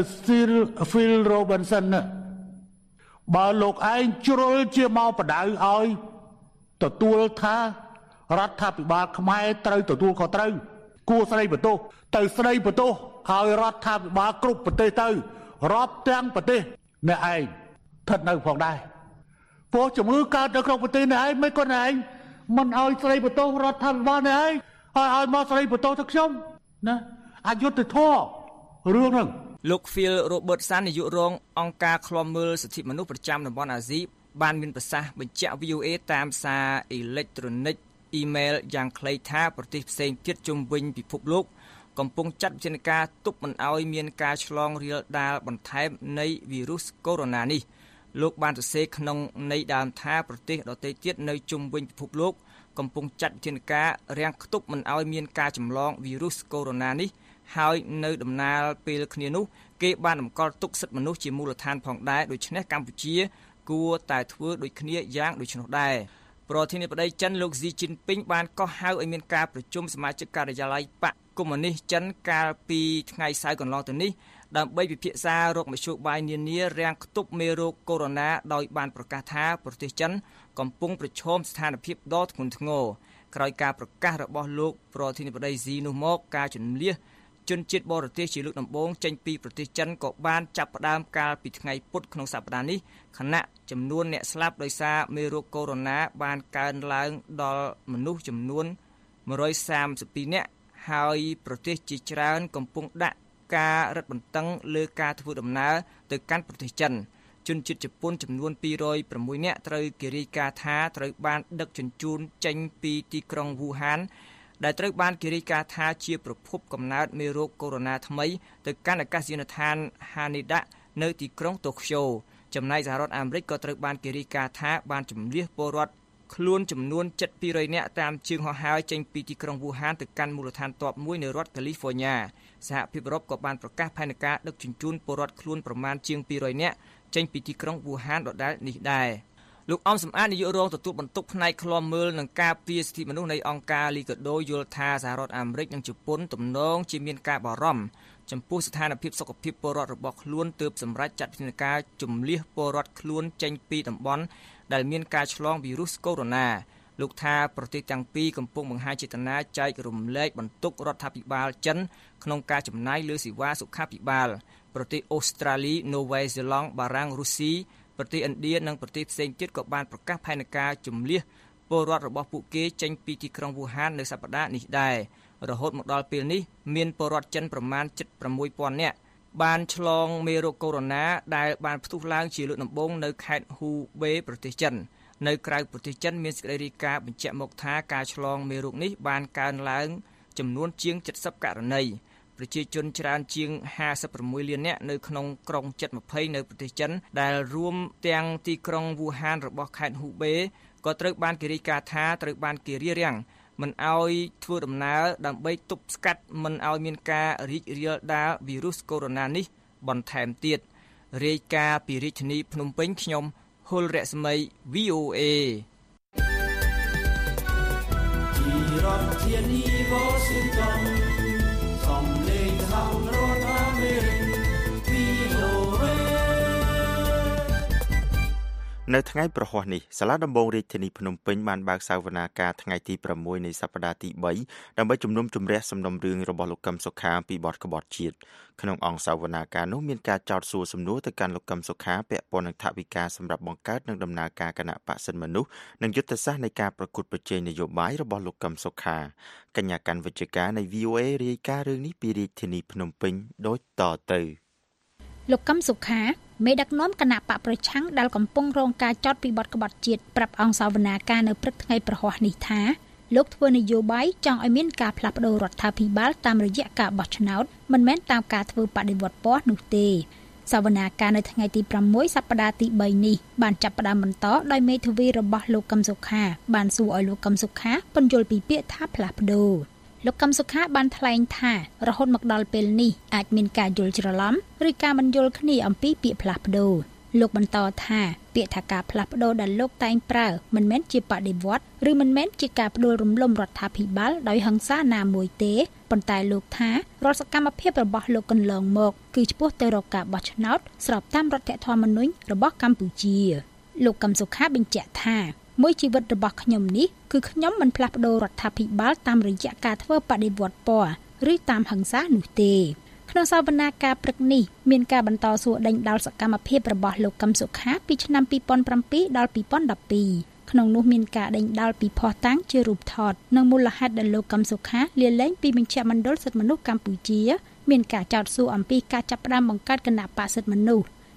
Phil Robinson បើលោកឯងជ្រុលជាមកបដៅឲ្យទទួលថារដ្ឋាភិបាលខ្មែរត្រូវទទួលខុសត្រូវគួរស្ដីបន្ទោសទៅស្ដីបន្ទោសឲ្យរដ្ឋាភិបាលគ្រប់ប្រទេសទៅរាប់ទាំងប្រទេសអ្នកឯងស្ថិតនៅផងដែរព្រោះជំងឺកើតនៅក្នុងប្រទេសអ្នកឯងមិនគាត់ឯងមិនឲ្យស្ដីបន្ទោសរដ្ឋាភិបាលអ្នកឯងឲ្យឲ្យមកស្ដីបន្ទោសទៅខ្ញុំណាអយុត្តិធម៌រឿងហ្នឹងលោក Phil Robertson នាយករងអង្គការឃ្លាំមើលសិទ្ធិមនុស្សប្រចាំតំបន់អាស៊ីបានមានប្រសាសន៍បញ្ជាក់ វី អូ เอ តាមសារអេឡិចត្រូនិកអ៊ីមែលយ៉ាងខ្លីថាប្រទេសផ្សេងទៀតជុំវិញពិភពលោកកំពុងចាត់វិធានការទប់មិនឲ្យមានការឆ្លងរាលដាលបន្ថែមនៃវីរុសកូវីដ -នេះលោកបានសរសេរក្នុងន័យដើមថាប្រទេសដទៃទៀតនៅជុំវិញពិភពលោកកំពុងចាត់វិធានការរាំងខ្ទប់មិនឲ្យមានការចម្លងវីរុសកូវីដ -នេះហើយនៅដំណាលពេលគ្នានោះគេបានតម្កល់ទុកសិទ្ធិមនុស្សជាមូលដ្ឋានផងដែរដូច្នេះកម្ពុជាគួរតែធ្វើដូចគ្នាយ៉ាងដូច្នោះដែរប្រធានាធិបតីចិនលោកស៊ីជីនពីងបានកោះហៅឲ្យមានការប្រជុំសមាជិកការិយាល័យបកកុម្មុយនីសចិនកាលពីថ្ងៃសៅរ៍កន្លងទៅនេះដើម្បីពិភាក្សារោគមធ្យោបាយនានារាំងខ្ទប់មេរោគកូវីដ -ដោយបានប្រកាសថាប្រទេសចិនកំពុងប្រឈមស្ថានភាពដ៏ធ្ងន់ធ្ងរក្រោយការប្រកាសរបស់លោកប្រធានាធិបតីស៊ីនោះមកការជំនះជនជាតិបរទេសជាលើកដំបូងចេញពីប្រទេសចិនក៏បានចាប់ផ្ដើមកាលពីថ្ងៃពុធក្នុងសប្តាហ៍នេះខណៈចំនួនអ្នកស្លាប់ដោយសារមេរោគកូវីដ -បានកើនឡើងដល់មនុស្សចំនួនមួយរយសាមសិបពីរនាក់ហើយប្រទេសជាច្រើនកំពុងដាក់ការរឹតបន្តឹងលើការធ្វើដំណើរទៅកាន់ប្រទេសចិនជនជាតិជប៉ុនចំនួនពីររយប្រាំមួយនាក់ត្រូវគេរាយការណ៍ថាត្រូវបានដឹកជញ្ជូនចេញពីទីក្រុងវូហានដែលត្រូវបានគេរាយការណ៍ថាជាប្រភពកំណើតមេរោគកូវីដ -ថ្មីទៅកាន់អាកាសយានដ្ឋានហានីដានៅទីក្រុងតូក្យូចំណែកសហរដ្ឋអាមេរិកក៏ត្រូវបានគេរាយការណ៍ថាបានជម្លៀសពលរដ្ឋខ្លួនចំនួនជិតពីររយនាក់តាមជើងហោះហើរចេញពីទីក្រុងវូហានទៅកាន់មូលដ្ឋានទ័ពមួយនៅរដ្ឋកាលីហ្វ័រញ៉ាសហភាពអឺរ៉ុបក៏បានប្រកាសផែនការដឹកជញ្ជូនពលរដ្ឋខ្លួនប្រមាណជាងពីររយនាក់ចេញពីទីក្រុងវូហានដដែលនេះដែរលោកអំសំអាតនាយករងទទួលបន្ទុកផ្នែកឃ្លាំមើលនិងការពារសិទ្ធិមនុស្សនៃអង្គការលីកាដូយល់ថាសហរដ្ឋអាមេរិកនិងជប៉ុនទំនងជាមានការបារម្ភចំពោះស្ថានភាពសុខភាពពលរដ្ឋរបស់ខ្លួនទើបសម្រេចចាត់វិធានការជំលៀសពលរដ្ឋខ្លួនចេញពីតំបន់ដែលមានការឆ្លងវីរុសកូវីដ -លោកថាប្រទេសទាំងពីរកំពុងបង្ហាញចេតនាចែករំលែកបន្ទុករដ្ឋាភិបាលចិនក្នុងការចំណាយលើសេវាសុខាភិបាលប្រទេសអូស្ត្រាលីនូវែលសេឡង់បារាំងរុស្ស៊ីប្រទេសឥណ្ឌានិងប្រទេសផ្សេងទៀតក៏បានប្រកាសផែនការជំលៀសពលរដ្ឋរបស់ពួកគេចេញពីទីក្រុងវូហាននៅសប្តាហ៍នេះដែររហូតមកដល់ពេលនេះមានពលរដ្ឋចិនប្រមាណជិតប្រាំមួយពាន់នាក់បានឆ្លងមេរោគកូវីដ -ដែលបានផ្ទុះឡើងជាលើកដំបូងនៅខេត្តហ៊ូបេប្រទេសចិននៅក្រៅប្រទេសចិនមានសេចក្តីរាយការណ៍បញ្ជាក់មកថាការឆ្លងមេរោគនេះបានកើនឡើងចំនួនជាងเจ็ดสิบករណីប្រជាជនច្រើនជាងห้าสิบหกលាននាក់នៅក្នុងក្រុងជិតยี่สิบនៅប្រទេសចិនដែលរួមទាំងទីក្រុងវូហានរបស់ខេត្តហ៊ូបេក៏ត្រូវបានគេរាយការណ៍ថាត្រូវបានគេរារាំងមិនឲ្យធ្វើដំណើរដើម្បីទប់ស្កាត់មិនឲ្យមានការរីករាលដាលវីរុសកូវីដ -នេះបន្ថែមទៀតរាយការណ៍ពីរាជធានីភ្នំពេញខ្ញុំហុលរស្មី វី អូ เอที่รถเทียนีวอชิงตันส่องเลงทางรถอเมริก วี โอ เอនៅថ្ងៃប្រហ័សនេះសាលាដំបងរាជធានីភ្នំពេញបានបើកសវនាការថ្ងៃទីប្រាំមួយនៃសប្តាហ៍ទីបីដើម្បីជំនុំជម្រះសំណុំរឿងរបស់លោកកឹមសុខាពីបទក្បត់ជាតិក្នុងអង្គសវនាការនោះមានការចោទសួរសំណួរទៅកាន់លោកកឹមសុខាពាក់ព័ន្ធនឹងថវិកាសម្រាប់បង្កើតនិងដំណើរការគណៈបក្សសិទ្ធិមនុស្សនិងយុទ្ធសាស្ត្រនៃការប្រកួតប្រជែងនយោបាយរបស់លោកកឹមសុខាកញ្ញាកាន់វិជ្ជការនៃ វី អូ เอ រាយការណ៍រឿងនេះពីរាជធានីភ្នំពេញដូចតទៅលោកកឹមសុខាមេដឹកនាំគណៈបកប្រឆាំងដែលកំពុងរងការចោទពីបទក្បត់ជាតិប្រាប់អង្គសវនាការនៅព្រឹកថ្ងៃប្រហ័សនេះថាលោកធ្វើនយោបាយចង់ឲ្យមានការផ្លាស់ប្តូររដ្ឋាភិបាលតាមរយៈការបោះឆ្នោតមិនមែនតាមការធ្វើបដិវត្តពណ៌នោះទេសវនាការនៅថ្ងៃទីប្រាំមួយសប្តាហ៍ទីបីនេះបានចាប់ផ្ដើមបន្តដោយមេធាវីរបស់លោកកឹមសុខាបានសួរឲ្យលោកកឹមសុខាពន្យល់ពីពាក្យថាផ្លាស់ប្តូរលោកកឹមសុខាបានថ្លែងថារហូតមកដល់ពេលនេះអាចមានការយល់ច្រឡំឬការមិនយល់គ្នាអំពីពាក្យផ្លាស់ប្តូរលោកបន្តថាពាក្យថាការផ្លាស់ប្តូរដែលលោកតែងប្រើមិនមែនជាបដិវត្តឬមិនមែនជាការផ្ដួលរំលំរដ្ឋាភិបាលដោយហិង្សាណាមួយទេប៉ុន្តែលោកថារាល់សកម្មភាពរបស់លោកកន្លងមកគឺឆ្ពោះទៅរកការបោះឆ្នោតស្របតាមរដ្ឋធម្មនុញ្ញរបស់កម្ពុជាលោកកឹមសុខាបញ្ជាក់ថាមួយជីវិតរបស់ខ្ញុំនេះគឺខ្ញុំមិនផ្លាស់ប្តូររដ្ឋាភិបាលតាមរយៈការធ្វើបដិវត្តពណ៌ឬតាមហិង្សានោះទេក្នុងសវនាការព្រឹកនេះមានការបន្តសួរដេញដោលសកម្មភាពរបស់លោកកឹមសុខាពីឆ្នាំពីរពាន់ប្រាំពីរដល់ពីរពាន់ដប់ពីរក្នុងនោះមានការដេញដោលពីភស្តុតាងជារូបថតនិងមូលហេតុដែលលោកកឹមសុខាលាលែងពីមជ្ឈមណ្ឌលសិទ្ធិមនុស្សកម្ពុជាមានការចោទសួរអំពីការចាប់ផ្ដើមបង្កើតគណៈបក្សសិទ្ធិមនុស្ស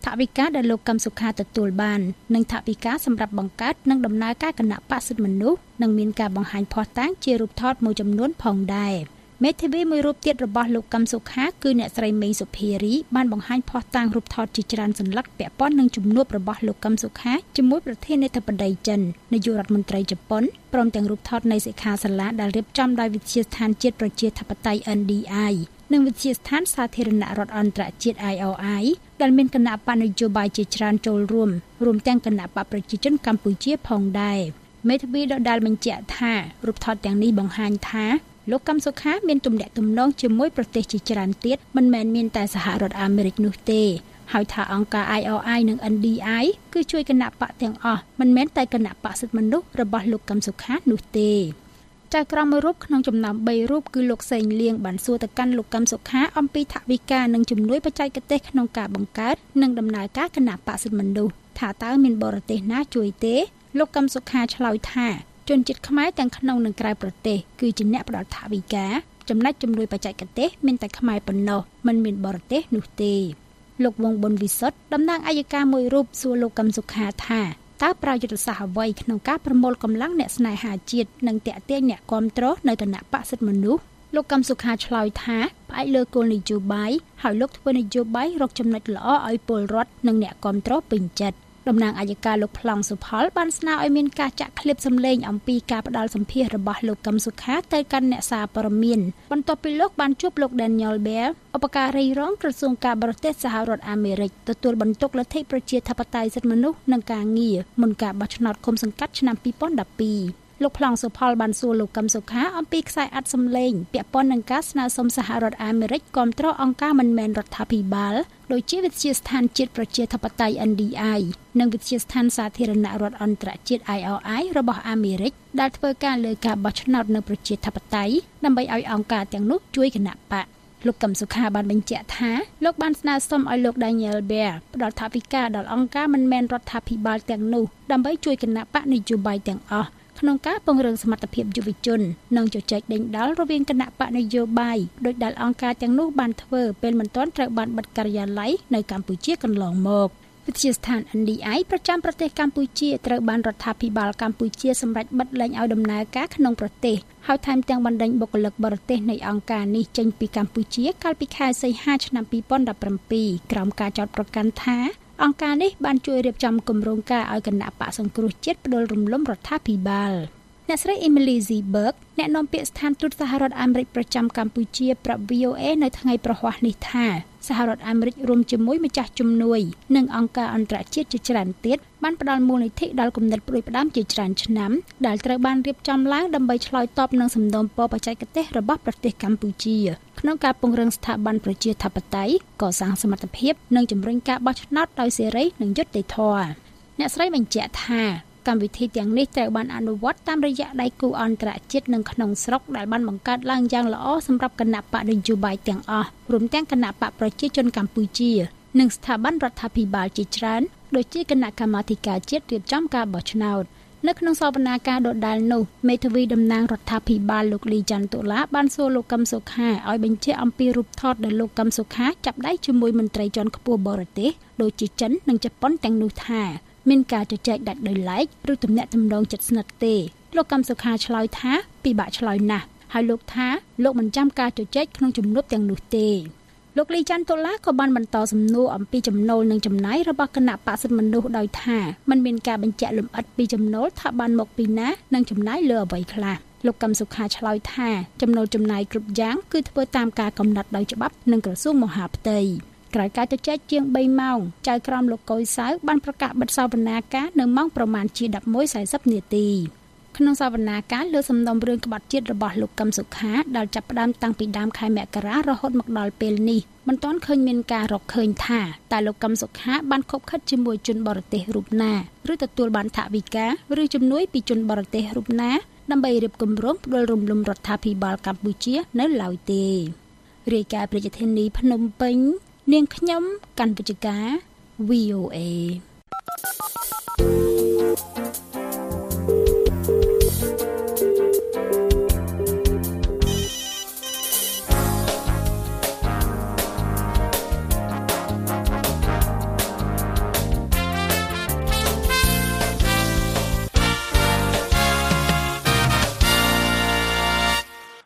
ថវិកាដែលលោកកឹមសុខាទទួលបាននិងថវិកាសម្រាប់បង្កើតនិងដំណើរការគណៈបក្សសិទ្ធិមនុស្សនិងមានការបង្ហាញភស្តុតាងជារូបថតមួយចំនួនផងដែរមេធាវីមួយរូបទៀតរបស់លោកកឹមសុខាគឺអ្នកស្រីមេងសុភារីបានបង្ហាញភស្តុតាងរូបថតជាច្រើនសន្លឹកពាក់ព័ន្ធនឹងជំនួបរបស់លោកកឹមសុខាជាមួយប្រធានាធិបតីចិននាយករដ្ឋមន្ត្រីជប៉ុនព្រមទាំងរូបថតនៃសិក្ខាសាលាដែលរៀបចំដោយវិទ្យាស្ថានជាតិប្រជាធិបតេយ្យ N D I និងវិទ្យាស្ថានសាធារណរដ្ឋអន្តរជាតិ I O I ដែលមានគណៈបកនយោបាយជាច្រើនចូលរួមរួមទាំងគណៈបកប្រជាជនកម្ពុជាផងដែរមេធាវីដដែលបញ្ជាក់ថារូបថតទាំងនេះបង្ហាញថាលោកកឹមសុខាមានទំនាក់ទំនងជាមួយប្រទេសជាច្រើនទៀតមិនមែនមានតែសហរដ្ឋអាមេរិកនោះទេហើយថាអង្គការ I O I និង N D I គឺជួយគណៈបកទាំងអស់មិនមែនតែគណៈបកសិទ្ធិមនុស្សរបស់លោកកឹមសុខានោះទេចៅក្រមមួយរូបក្នុងចំណោមបីរូបគឺលោកសេងលៀងបានសួរទៅកាន់លោកកឹមសុខាអំពីថវិកានិងជំនួយបច្ចេកទេសក្នុងការបង្កើតនិងដំណើរការគណៈបកសិទ្ធិមនុស្សថាតើមានបរទេសណាជួយទេលោកកឹមសុខាឆ្លើយថាជនជាតិខ្មែរទាំងក្នុងនិងក្រៅប្រទេសគឺជាអ្នកផ្ដល់ថវិកាចំណែកជំនួយបច្ចេកទេសមានតែខ្មែរប៉ុណ្ណោះមិនមានបរទេសនោះទេលោកវងប៊ុនវិសុទ្ធតំណាងអัยការមួយរូបសួរលោកកឹមសុខាថាតើប្រយុទ្ធសាស្ត្រអ្វីក្នុងការប្រមូលកម្លាំងអ្នកស្នេហាជាតិនិងតាក់ទាញអ្នកគាំទ្រនៅគណៈបក្សសិទ្ធិមនុស្សលោកកឹមសុខាឆ្លើយថាផ្អែកលើគោលនយោបាយហើយលោកធ្វើនយោបាយរកចំណុចល្អឲ្យពលរដ្ឋនិងអ្នកគាំទ្រពេញចិត្តតំណាងអัยការលោកប្លង់សុផលបានស្នើឲ្យមានការចាក់ឃ្លីបសម្លេងអំពីការផ្ដាល់សម្ភាររបស់លោកកឹមសុខាទៅកាន់អ្នកសារព័ត៌មានបន្ទាប់ពីលោកបានជួបលោក Daniel Bear ឧបការីរងក្រសួងការបរទេសសហរដ្ឋអាមេរិកទទួលបន្ទុកលទ្ធិប្រជាធិបតេយ្យសិទ្ធិមនុស្សនិងការងារមុនការបោះឆ្នោតឃុំសង្កាត់ឆ្នាំពីរពាន់ដប់ពីរលោកប្លង់សុផលបានសួរលោកកឹមសុខាអំពីខ្សែអត្ថសម្លេងពាក់ព័ន្ធនឹងការស្នើសុំសហរដ្ឋអាមេរិកគាំទ្រអង្គការមិនមែនរដ្ឋាភិបាលដូចជាវិទ្យាស្ថានជាតិប្រជាធិបតេយ្យ N D I និងវិទ្យាស្ថានសាធារណរដ្ឋអន្តរជាតិ I O I របស់អាមេរិកដែលធ្វើការលើការបោះឆ្នោតនៅប្រជាធិបតេយ្យដើម្បីឲ្យអង្គការទាំងនោះជួយគណៈបកលោកកឹមសុខាបានបញ្ជាក់ថាលោកបានស្នើសុំឲ្យលោក Daniel Bear ផ្ដល់ថវិកាដល់អង្គការមិនមែនរដ្ឋាភិបាលទាំងនោះដើម្បីជួយគណៈបកនយោបាយទាំងអស់ក្នុងការពង្រឹងសមត្ថភាពយុវជននិងជជែកដេញដោលរវាងគណៈបកនយោបាយដោយដែលអង្គការទាំងនោះបានធ្វើពេលមិនទាន់ត្រូវបានបិទការិយាល័យនៅកម្ពុជាកន្លងមកវិទ្យាស្ថាន N D I ប្រចាំប្រទេសកម្ពុជាត្រូវបានរដ្ឋាភិបាលកម្ពុជាសម្រេចបិទលែងឲ្យដំណើរការក្នុងប្រទេសហើយថែមទាំងបណ្ដេញបុគ្គលិកបរទេសនៃអង្គការនេះចេញពីកម្ពុជាកាលពីខែសីហាឆ្នាំពីរពាន់ដប់ប្រាំពីរក្រោមការចោទប្រកាន់ថាអង្គការនេះបានជួយរៀបចំគម្រោងការឲ្យគណៈបកសង្គ្រោះជាតិផ្ដួលរំលំរដ្ឋាភិបាលអ្នកស្រី Emily Zeberg អ្នកនាំពាក្យស្ថានទូតសហរដ្ឋអាមេរិកប្រចាំកម្ពុជាប្រាប់ V O A នៅថ្ងៃប្រហ័សនេះថាសហរដ្ឋអាមេរិករួមជាមួយម្ចាស់ជំនួយនិងអង្គការអន្តរជាតិជាច្រើនទៀតបានផ្ដល់មូលនិធិដល់គំនិតផ្ដួចផ្ដើមជាច្រើនឆ្នាំដែលត្រូវបានរៀបចំឡើងដើម្បីឆ្លើយតបនឹងសំណូមពរបច្ចេកទេសរបស់ប្រទេសកម្ពុជាក្នុងការពង្រឹងស្ថាប័នប្រជាធិបតេយ្យកសាងសមត្ថភាពនិងជំរុញការបោះឆ្នោតដោយសេរីនិងយុត្តិធម៌អ្នកស្រីបញ្ជាក់ថាកម្មវិធីទាំងនេះត្រូវបានអនុវត្តតាមរយៈដៃគូអន្តរជាតិនិងក្នុងស្រុកដែលបានបង្កើតឡើងយ៉ាងល្អសម្រាប់គណៈបកនយោបាយទាំងអស់រួមទាំងគណៈបកប្រជាជនកម្ពុជានិងស្ថាប័នរដ្ឋាភិបាលជាច្រើនដូចជាគណៈកម្មាធិការជាតិរៀបចំការបោះឆ្នោតនៅក្នុងសវនាការដដែលនោះមេធាវីតំណាងរដ្ឋាភិបាលលោកលីច័ន្ទតុលាបានសួរលោកកឹមសុខាឲ្យបញ្ជាក់អំពីរូបថតដែលលោកកឹមសុខាចាប់ដៃជាមួយមន្ត្រីជាន់ខ្ពស់បរទេសដូចជាចិននិងជប៉ុនទាំងនោះថាមានការជជែកដាច់ដោយឡែកឬទំនាក់ទំនងជិតស្និទ្ធទេលោកកឹមសុខាឆ្លើយថាពិបាកឆ្លើយណាស់ហើយលោកថាលោកមិនចាំការជជែកក្នុងជំនួបទាំងនោះទេលោកលីច័ន្ទតុលាក៏បានបន្តសំណួរអំពីចំណូលនិងចំណាយរបស់គណៈបក្សសិទ្ធិមនុស្សដោយថាมันមានការបញ្ជាក់លម្អិតពីចំណូលថាបានមកពីណានិងចំណាយលើអ្វីខ្លះលោកកឹមសុខាឆ្លើយថាចំណូលចំណាយគ្រប់យ៉ាងគឺធ្វើតាមការកំណត់ដោយច្បាប់និងក្រសួងមហាផ្ទៃក្រោយការជជែកជាងបីម៉ោងចៅក្រមលោកកុយសៅបានប្រកាសបិទសវនាការនៅម៉ោងប្រមាណជា ដប់មួយសាឡីនាទីក្នុងសវនាការលើសំណុំរឿងក្បត់ជាតិរបស់លោកកឹមសុខាដែលចាប់ផ្ដើមតាំងពីដើមខែមករារហូតមកដល់ពេលនេះមិនទាន់ឃើញមានការរកឃើញថាតើលោកកឹមសុខាបានខົບខិតជាមួយជនបរទេសរូបណាឬទទួលបានថវិកាឬជំនួយពីជនបរទេសរូបណាដើម្បីរៀបគម្រោងផ្ដួលរំលំរដ្ឋាភិបាលកម្ពុជានៅឡើយទេរាយការណ៍ប្រជាធានីភ្នំពេញនាងខ្ញុំកាន់វិជ្ជការ V O A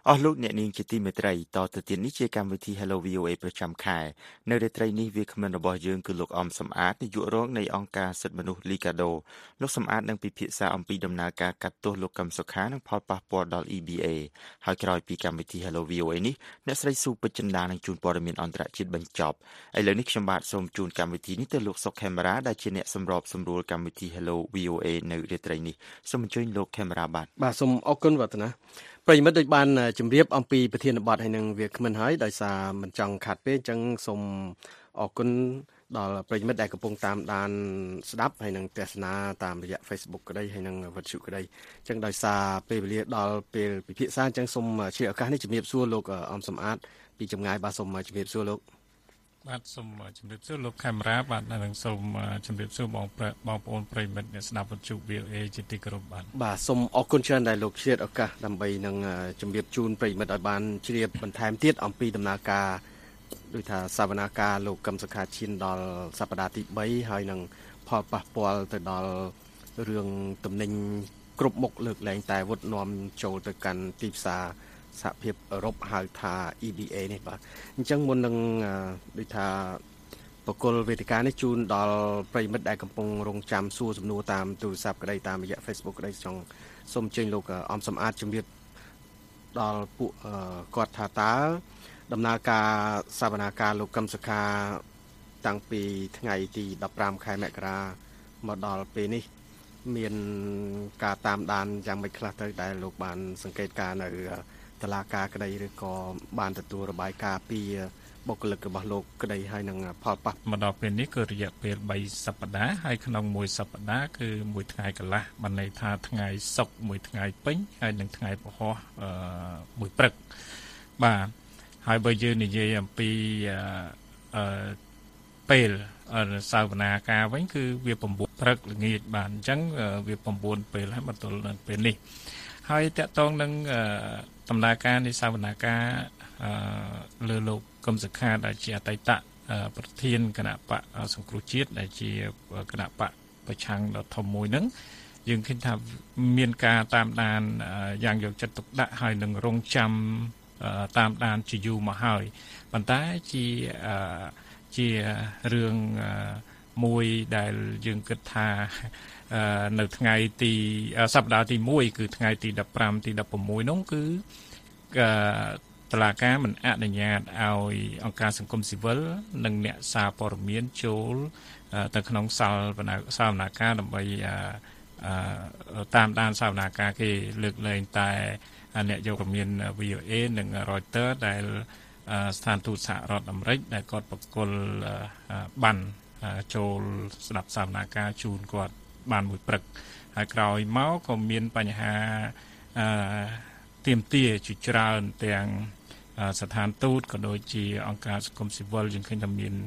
អស់លោកអ្នកនាងជាទីមេត្រីតទៅទៀតនេះជាកម្មវិធី Hello វី អូ เอ ប្រចាំខែនៅរាត្រីនេះវាគ្មិនរបស់យើងគឺលោកអំសំអាតនាយករងនៃអង្គការសិទ្ធិមនុស្ស Liga do លោកសំអាតនឹងពិភាក្សាអំពីដំណើរការកាត់ទោសលោកកឹមសុខានិងផលប៉ះពាល់ដល់ E B A ហើយក្រោយពីកម្មវិធី Hello វី អូ เอ នេះអ្នកស្រីស៊ូពេជ្រចិន្តានឹងជូនព័ត៌មានអន្តរជាតិបញ្ចប់ឥឡូវនេះខ្ញុំបាទសូមជូនកម្មវិធីនេះទៅលោកសុកខេមរាដែលជាអ្នកសម្របសម្រួលកម្មវិធី Hello វី អូ เอ នៅរាត្រីនេះសូមអញ្ជើញលោកខេមរាបាទបាទសូមអរគុណវឌ្ឍនាប្រិមិត្តដូចបានជម្រាបអំពីប្រធានបទហើយនឹងវាគ្មិនហើយដោយសារមិនចង់ខាត់ពេកអញ្ចឹងសូមអរគុណដល់ប្រិមិត្តដែលកំពុងតាមដានស្ដាប់ហើយនឹងទស្សនាតាមរយៈ Facebook ក្តីហើយនឹងវិទ្យុក្តីអញ្ចឹងដោយសារពេលវេលាដល់ពេលពិភាក្សាអញ្ចឹងសូមជាឱកាសនេះជម្រាបសួរលោកអំសំអាតពីចម្ងាយបាទសូមជម្រាបសួរលោកបាទសូមជម្រាបសួរលោកកាមេរ៉ាបាទនិងសូមជម្រាបសួរបងបងប្អូនប្រិមិត្តអ្នកស្ដាប់វិទ្យុ វី អូ เอ ជាទីគោរពបាទបាទសូមអរគុណច្រើនដែលលោកឆ្លៀតឱកាសដើម្បីនឹងជម្រាបជូនប្រិមិត្តឲ្យបានជ្រាបបន្ថែមទៀតអំពីដំណើរការដូចថាសវនាការលោកកឹមសុខាឈានដល់សប្តាហ៍ទី3ហើយនឹងផលប៉ះពាល់ទៅដល់រឿងទំនិញគ្រប់មុខលើកលែងតែវុធនាំចូលទៅកាន់ទីផ្សារសហភាពអឺរ៉ុបហៅថា E B A នេះបាទអញ្ចឹងមុននឹងដូចថាបកគលវេទិកានេះជូនដល់ប្រិមិត្តដែលកំពុងរងចាំសួរសំណួរតាមទូរស័ព្ទក្តីតាមរយៈ Facebook ក្តីចង់សូមអញ្ជើញលោកអំសំអាតជម្រាបដល់ពួកគាត់ថាតើដំណើរការសវនាការលោកកឹមសុខាតាំងពីថ្ងៃទីដប់ប្រាំខែមករាមកដល់ពេលនេះមានការតាមដានយ៉ាងម៉េចខ្លះទៅដែលលោកបានសង្កេតការនៅតឡាការក្តីឬក៏បានទទួលរបាយការណ៍ពីបុគ្គលិករបស់លោកក្តីហើយនឹងផលប៉ះមកដល់ពេលនេះគឺរយៈពេល3សប្តាហ៍ហើយក្នុងមួយសប្តាហ៍គឺមួយថ្ងៃកន្លះបានន័យថាថ្ងៃសុក្រមួយថ្ងៃពេញហើយនឹងថ្ងៃពហុអឺមួយព្រឹកបាទហើយបើយើងនិយាយអំពីអឺពេលសវនាការវិញគឺវា9ព្រឹកល្ងាចបាទអញ្ចឹងវា9ពេលហើយមកទល់នឹងពេលនេះហើយតកតងនឹងដំណើរការនៃសវនាការលើលោកកឹមសុខាដែលជាអតីតប្រធានគណៈបកសង្គ្រោះជាតិដែលជាគណៈបកប្រឆាំងដ៏ធំមួយហ្នឹងយើងឃើញថាមានការតាមដានយ៉ាងយកចិត្តទុកដាក់ហើយនឹងរងចាំតាមដានជាយូរមកហើយប៉ុន្តែជាជារឿងមួយដែលយើងគិតថានៅថ្ងៃទីសប្តាហ៍ទី1គឺថ្ងៃទីដប់ប្រាំទីដប់6នោះគឺតឡាការមិនអនុញ្ញាតឲ្យអង្គការសង្គមស៊ីវិលនិងអ្នកសារព័ត៌មានចូលទៅក្នុងសាលសាលនាការដើម្បីតាមដានសាលនាការគេលើកលែងតែអ្នកយកព័ត៌មាន វី អូ เอ និង Reuters ដែលស្ថានទូតសហរដ្ឋអាមេរិកដែលគាត់បកគលបានចូលស្ដាប់សាលនាការជូនគាត់បានមួយព្រឹកហើយក្រោយមកក៏មានបញ្ហាអឺទាមទារជាច្រើនទាំងស្ថានទូតក៏ដូចជាអង្គការសង្គមស៊ីវិលយើងឃើញថាមាន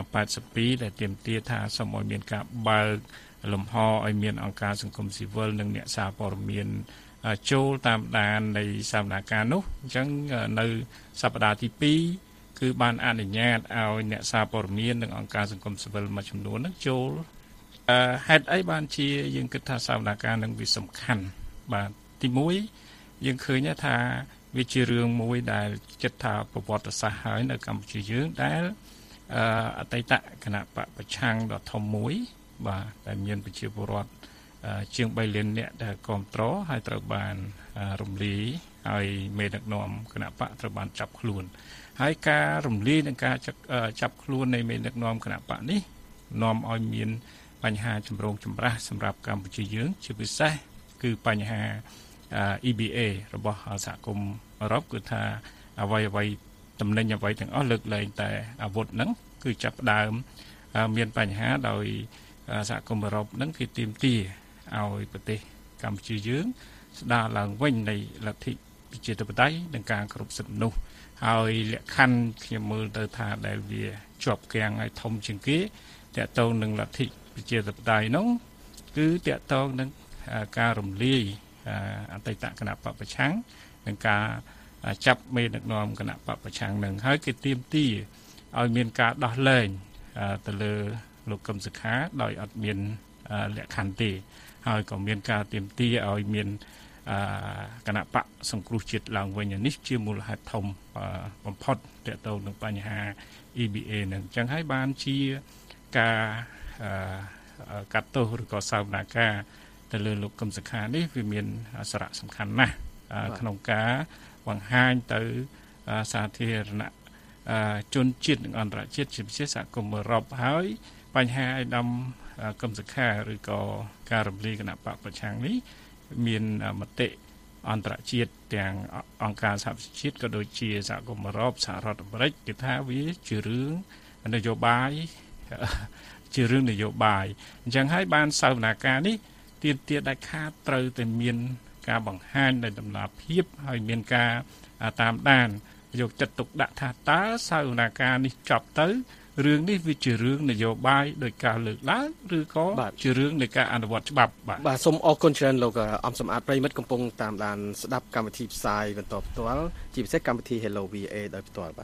82ដែលទាមទារថាសូមឲ្យមានការបើកលំហឲ្យមានអង្គការសង្គមស៊ីវិលនិងអ្នកសារព័ត៌មានចូលតាមដាននៃសវនាការនោះអញ្ចឹងនៅសប្តាហ៍ទី2គឺបានអនុញ្ញាតឲ្យអ្នកសារព័ត៌មាននិងអង្គការសង្គមស៊ីវិលមួយចំនួនហ្នឹងចូលហេតុអីបានជាយើងគិតថាសវនាការនឹងវាសំខាន់បាទទី1យើងឃើញថាវាជារឿងមួយដែលចិត្តថាប្រវត្តិសាស្ត្រហើយនៅកម្ពុជាយើងដែលអតីតគណៈបកប្រឆាំងដ៏ធំមួយបាទដែលមានប្រជាពលរដ្ឋជាង3លាននាក់ដែលគ្រប់គ្រងហើយត្រូវបានរំលាយហើយមេដឹកនាំគណៈបកត្រូវបានចាប់ខ្លួនហើយការរំលាយនិងការចាប់ខ្លួននៃមេដឹកនាំគណៈបកនេះនាំឲ្យមានបញ្ហាចម្រូងចម្រាសសម្រាប់កម្ពុជាយើងជាពិសេសគឺបញ្ហា E B A របស់សហគមន៍អឺរ៉ុបគឺថាអ្វីអ្វីតំណែងអ្វីទាំងអស់លើកលែងតែអាវុធហ្នឹងគឺចាប់ផ្ដើមមានបញ្ហាដោយសហគមន៍អឺរ៉ុបហ្នឹងគេទាមទារឲ្យប្រទេសកម្ពុជាយើងស្ដារឡើងវិញនៃលទ្ធិប្រជាធិបតេយ្យនិងការគោរពសិទ្ធិមនុស្សហើយលក្ខខណ្ឌខ្ញុំមើលទៅថាដែលវាជាប់គាំងឲ្យធំជាងគេតកតងនឹងលទ្ធិប្រជាធិបតេយ្យនោះគឺតកតងនឹងការរំលាយអតីតគណៈបកប្រឆាំងនិងការចាប់មេដឹកនាំគណៈបកប្រឆាំងនឹងហើយគេទាមទារឲ្យមានការដោះលែងទៅលើលោកកឹមសុខាដោយអត់មានលក្ខខណ្ឌទេហើយក៏មានការទាមទារឲ្យមានគណៈបកសង្គ្រោះជាតិឡើងវិញនេះជាមូលហេតុធំបំផុតទាក់ទងនឹងបញ្ហា E B A នឹងអញ្ចឹងហើយបានជាការកាត់ទោសឬក៏សវនាការទៅលើលោកកឹមសុខានេះវាមានសារៈសំខាន់ណាស់ក្នុងការបង្ហាញទៅសាធារណជនជាតិនិងអន្តរជាតិជាពិសេសសហគមន៍អឺរ៉ុបហើយបញ្ហាឯកឧត្តមកឹមសុខាឬក៏ការរំលាយគណៈបកប្រឆាំងនេះមានមតិអន្តរជាតិទាំងអង្គការសហប្រជាជាតិក៏ដូចជាសហគមន៍អឺរ៉ុបសហរដ្ឋអាមេរិកគេថាវាជារឿងនយោបាយជារឿងនយោបាយអញ្ចឹងហើយបានសវនាការនេះទាមទារដាច់ខាតត្រូវតែមានការបង្ហាញនៃដំណាភាពហើយមានការតាមដានយកចិត្តទុកដាក់ថាតើសវនាការនេះចប់ទៅរឿងនេះវាជារឿងនយោបាយដោយការលើកឡើងឬក៏ជារឿងនៃការអនុវត្តច្បាប់បាទបាទសូមអរគុណច្រើនលោកអំសំអាតប្រិមិត្តកំពុងតាមដានស្ដាប់កម្មវិធីផ្សាយបន្តផ្ទាល់ជាពិសេសកម្មវិធី Hello វី អូ អេ ដោយផ្ទាល់បាទ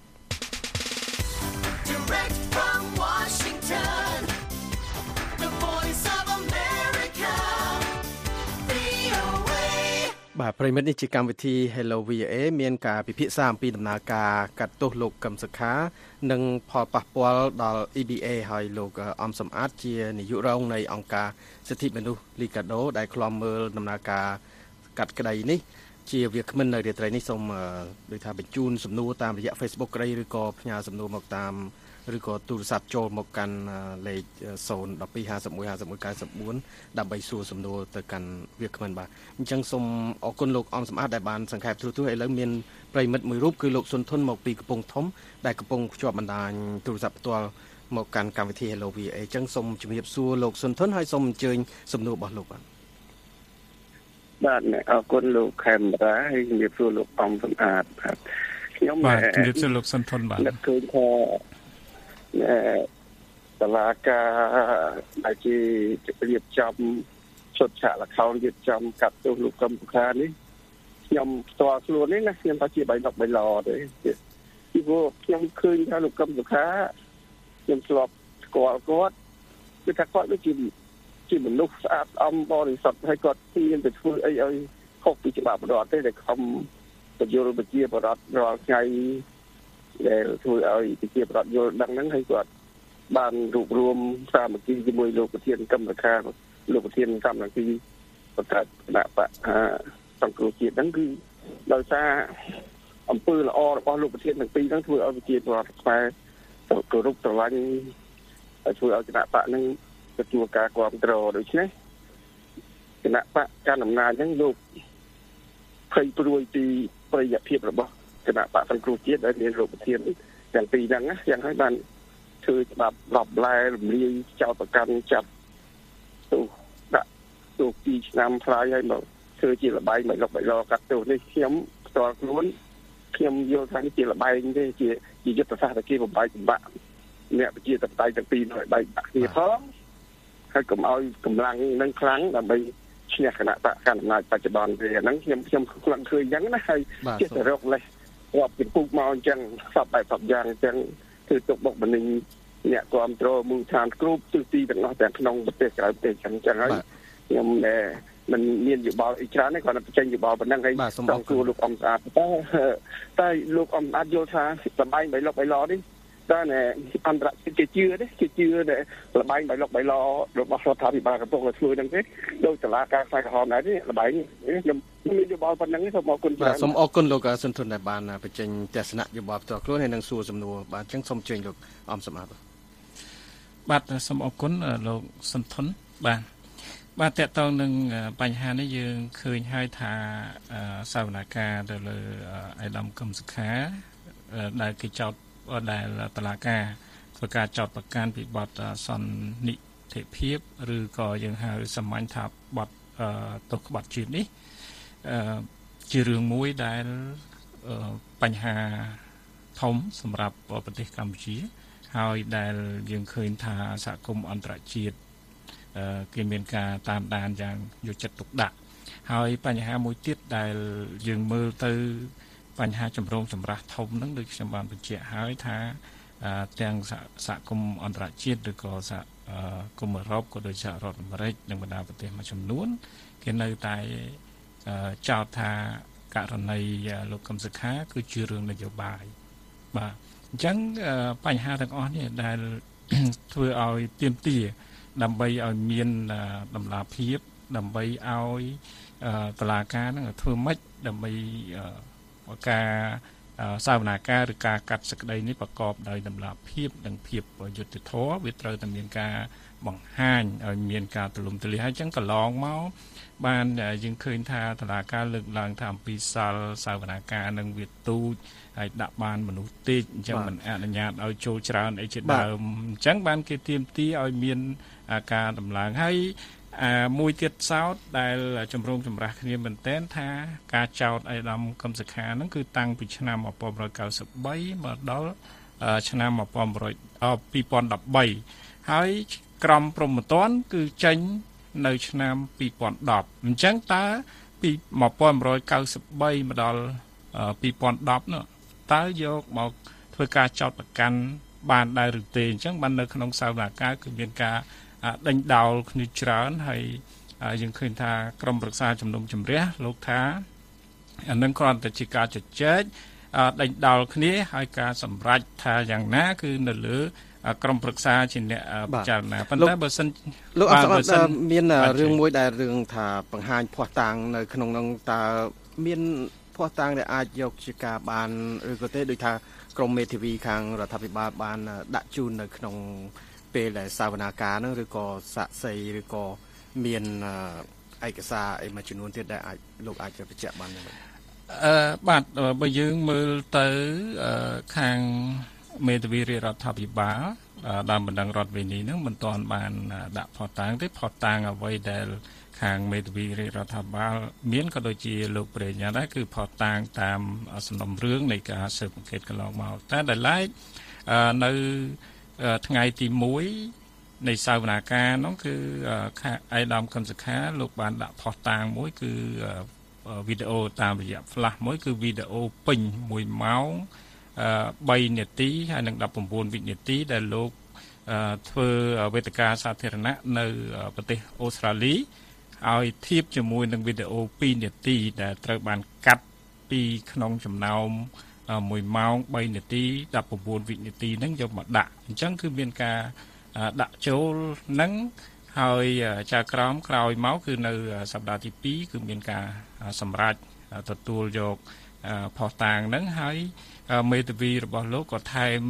Direct from Washington The Voice of America វី អូ เอបាទប្រិមិត្តនេះជាកម្មវិធី Hello វី អូ អេ មានការពិភាក្សាអំពីដំណើរការកាត់ទោសលោកកឹមសុខានិងផលប៉ះពាល់ដល់ E B A ហើយលោកអំសំអាតជានាយករងនៃអង្គការសិទ្ធិមនុស្សលីកាដូដែលឃ្លាំមើលដំណើរការកាត់ក្តីនេះជាវាគ្មិននៅរាត្រីនេះសូមដូចថាបញ្ជូនសំណួរតាមរយៈ Facebook ក្តីឬក៏ផ្ញើសំណួរមកតាមឬក៏ទូរស័ព្ទចូលមកកាន់លេខ ศูนย์ หนึ่ง สอง ห้า หนึ่ง ห้า หนึ่ง หนึ่ง เก้า สี่ ដើម្បីសួរសំណួរទៅកាន់វាគ្មិនបាទអញ្ចឹងសូមអរគុណលោកអំសំអាតដែលបានសង្ខេបទ្រុសទ្រុសឥឡូវមានប្រិមិត្តមួយរូបគឺលោកសុនធុនមកពីកំពង់ធំដែលកំពុងភ្ជាប់បណ្ដាញទូរស័ព្ទផ្ទាល់មកកាន់កម្មវិធី Hello វី អូ អេ អញ្ចឹងសូមជំរាបសួរលោកសុនធុនហើយសូមអញ្ជើញសំណួររបស់លោកបាទបាទអរគុណលោកខេមរាហើយជំរាបសួរលោកអំសំអាតបាទខ្ញុំបាទជំរាបសួរលោកសុនធុនបាទនឹកឃើញថាតឡាការដែលជារៀបចំឈុតឆាកល្ខោនរៀបចំកាត់ទោសលោកកឹមសុខានេះខ្ញុំផ្ទាល់ខ្លួននេះណាខ្ញុំថាជាបៃដកបៃឡទេពីព្រោះខ្ញុំឃើញថាលោកកឹមសុខាខ្ញុំធ្លាប់ស្គាល់គាត់គឺថាគាត់ដូចជាជាមនុស្សស្អាតស្អំបរិសុទ្ធហើយគាត់មានទៅធ្វើអីឲ្យខុសពីច្បាប់រដ្ឋទេតែខំបញ្យល់ប្រជាពលរដ្ឋរាល់ថ្ងៃដែលធ្វើឲ្យប្រជាពលរដ្ឋយល់ដឹងហ្នឹងហើយគាត់បានរួបរวมសាមគ្គីជាមួយលោកប្រធានគណៈកម្មការលោកប្រធានកម្មការបង្កើតគណៈបកសង្គ្រោះជាតិហ្នឹងគឺដោយសារអំពើល្អរបស់លោកប្រធានទាំងពីរហ្នឹងធ្វើឲ្យប្រជាពលរដ្ឋខ្មែរគោរពស្រឡាញ់ហើយធ្វើឲ្យគណៈបកហ្នឹងទទួលការគ្រប់គ្រងដូច្នេះគណៈបកកណ្ដាលអំណាចហ្នឹងលោកភ័យព្រួយពីប្រយោជន៍ភាពរបស់គណៈបកសង្គ្រោះជាតិដែលមានលោកប្រធានទាំងពីរហ្នឹងណាយ៉ាងហើយបានធ្វើច្បាប់រាប់ឡែរំលាយចោតប្រកាន់ចាប់ទូដាក់ទូពីឆ្នាំផ្លាយហើយមកធ្វើជាលបាយមិនលុបបៃឡកាត់ទោសនេះខ្ញុំផ្ទាល់ខ្លួនខ្ញុំយល់ថានេះជាលបាយទេជាជាយុទ្ធសាស្ត្រតែគេបំបាយបំបាក់អ្នកប្រជាធិបតេយ្យទាំងពីរនៅបែកបាក់គ្នាផងហើយកុំឲ្យកម្លាំងនឹងខ្លាំងដើម្បីឈ្នះគណៈបកកណ្ដាលអំណាចបច្ចុប្បន្នទេអាហ្នឹងខ្ញុំខ្ញុំខ្លាំងឃើញអញ្ចឹងណាហើយចេះតែរកលេសរាប់ពីពុកមកអញ្ចឹងសពបែបសពយ៉ាងអញ្ចឹងគឺទុកបុកម្នេញអ្នកគ្រប់គ្រងមូលដ្ឋានគ្រប់ទិសទីទាំងអស់ទាំងក្នុងប្រទេសក្រៅប្រទេសអញ្ចឹងហើយខ្ញុំដែលមិនមានយោបល់អីច្រើនទេគ្រាន់តែបញ្ចេញយោបល់ប៉ុណ្ណឹងហើយសូមគួរលោកអំស្អាតតើតែលោកអំស្អាតយល់ថាសម្បែងបៃលុកបៃឡនេះតើអន្តរជាតិគេជឿទេគេជឿដែលលបែងបៃលុកបៃឡរបស់រដ្ឋាភិបាលកំពុងតែធ្វើហ្នឹងទេដោយតឡាការខ្សែក្រហមដែរទេលបែងខ្ញុំមានយោបល់ប៉ុណ្ណឹងសូមអរគុណបាទសូមអរគុណលោកសុនធុនដែលបានបញ្ចេញទស្សនៈយោបល់ផ្ទាល់ខ្លួនហើយនឹងសួរសំណួរបាទអញ្ចឹងសូមជើញលោកអំសម្អាតបាទសូមអរគុណលោកសុនធុនបាទបាទតកតងនឹងបញ្ហានេះយើងឃើញហើយថាសវនកម្មទៅលើអៃដាមកឹមសុខាដែលគេចោទដែលតឡាការធ្វើការចោទប្រកាន់ពីបទសន្និធិភាពឬក៏យើងហៅសាមញ្ញថាបទទោសក្បត់ជាតិនេះជារឿងមួយដែលបញ្ហាធំសម្រាប់ប្រទេសកម្ពុជាហើយដែលយើងឃើញថាសហគមន៍អន្តរជាតិគេមានការតាមដានយ៉ាងយកចិត្តទុកដាក់ហើយបញ្ហាមួយទៀតដែលយើងមើលទៅបញ្ហាចម្រូងចម្រាសធំហ្នឹងដូចខ្ញុំបានបញ្ជាក់ហើយថាទាំងសហគមន៍អន្តរជាតិឬក៏សហគមន៍អឺរ៉ុបក៏ដូចសហរដ្ឋអាមេរិកនិងបណ្ដាប្រទេសមួយចំនួនគេនៅតែចោទថាករណីលោកកឹមសុខាគឺជារឿងនយោបាយបាទអញ្ចឹងបញ្ហាទាំងអស់នេះដែលធ្វើឲ្យទាមទារដើម្បីឲ្យមានតម្លាភាពដើម្បីឲ្យតុលាការនឹងធ្វើម៉េចដើម្បីការសាវនាការឬការកាត់សេចក្តីនេះប្រកបដោយតម្លាភាពនិងភាពយុត្តិធម៌វាត្រូវតែមានការបង្ហាញឲ្យមានការទូលំទូលាយហើយអញ្ចឹងកន្លងមកបានយើងឃើញថាតុលាការលើកឡើងថាអំពីសាលសាវនាការនឹងវាទូចហើយដាក់បានមនុស្សតិចអញ្ចឹងមិនអនុញ្ញាតឲ្យចូលច្រើនអីជាដើមអញ្ចឹងបានគេទាមទារឲ្យមានការដំឡើងហើយមួយទៀតសោតដែលចម្រូងចម្រាសគ្នាមែនទែនថាការចោទអេដាមកឹមសុខាហ្នឹងគឺតាំងពីឆ្នាំmột nghìn chín trăm chín mươi baមកដល់ឆ្នាំmột nghìn chín trăm mười baហើយក្រមព្រហ្មទណ្ឌគឺចេញនៅឆ្នាំពីរពាន់ដប់អញ្ចឹងតើពីmột nghìn chín trăm chín mươi baមកដល់ពីរពាន់ដប់នោះតើយកមកធ្វើការចោទប្រកាន់បានដែរឬទេអញ្ចឹងបាននៅក្នុងសាវនាការគឺមានការដេញដោលគ្នាច្រើនហើយយើងឃើញថាក្រមប្រឹក្សាជំនុំជម្រះលោកថាអានឹងគ្រាន់តែជាការជជែកដេញដោលគ្នាហើយការសម្រេចថាយ៉ាងណាគឺនៅលើក្រមប្រឹក្សាជាអ្នកពិចារណាប៉ុន្តែបើសិនលោកអត់មានរឿងមួយដែលរឿងថាបង្ហាញភ័ស្តុតាងនៅក្នុងនោះតើមានភ័ស្តុតាងដែលអាចយកជាការបានឬក៏ទេដូចថាក្រមមេធាវីខាងរដ្ឋាភិបាលបានដាក់ជូននៅក្នុងពេលដែលសាវនាការហ្នឹងឬក៏សាក់សីឬក៏មានឯកសារអីមួយចំនួនទៀតដែលអាចលោកអាចបញ្ជាក់បានទេអឺបាទបើយើងមើលទៅខាងមេធាវីរដ្ឋាភិបាលដើមបណ្ដឹងរដ្ឋវិនីហ្នឹងមិនទាន់បានដាក់ផតតាំងទេផតតាំងអ្វីដែលខាងមេធាវីរដ្ឋាភិបាលមានក៏ដូចជាលោកប្រញ្ញាដែរគឺផតតាំងតាមសំណុំរឿងនៃការស៊ើបអង្កេតកន្លងមកតែដែលឡែកនៅថ្ងៃទីមួយនៃសាវនាការនោះគឺអេដាមកឹមសុខាលោកបានដាក់ផុសតាងមួយគឺវីដេអូតាមរយៈ flash មួយគឺវីដេអូពេញមួយម៉ោង3នាទីហើយនិង19វិនាទីដែលលោកធ្វើវេទិកាសាធារណៈនៅប្រទេសអូស្ត្រាលីឲ្យធៀបជាមួយនឹងវីដេអូ2នាទីដែលត្រូវបានកាត់ពីក្នុងចំណោមមួយម៉ោង3នាទី19វិនាទីហ្នឹងយកមកដាក់អញ្ចឹងគឺមានការដាក់ចូលហ្នឹងហើយចៅក្រមក្រោយមកគឺនៅសប្តាហ៍ទីពីរគឺមានការសម្រេចទទួលយកផុសតាងហ្នឹងហើយមេធាវីរបស់លោកក៏ថែម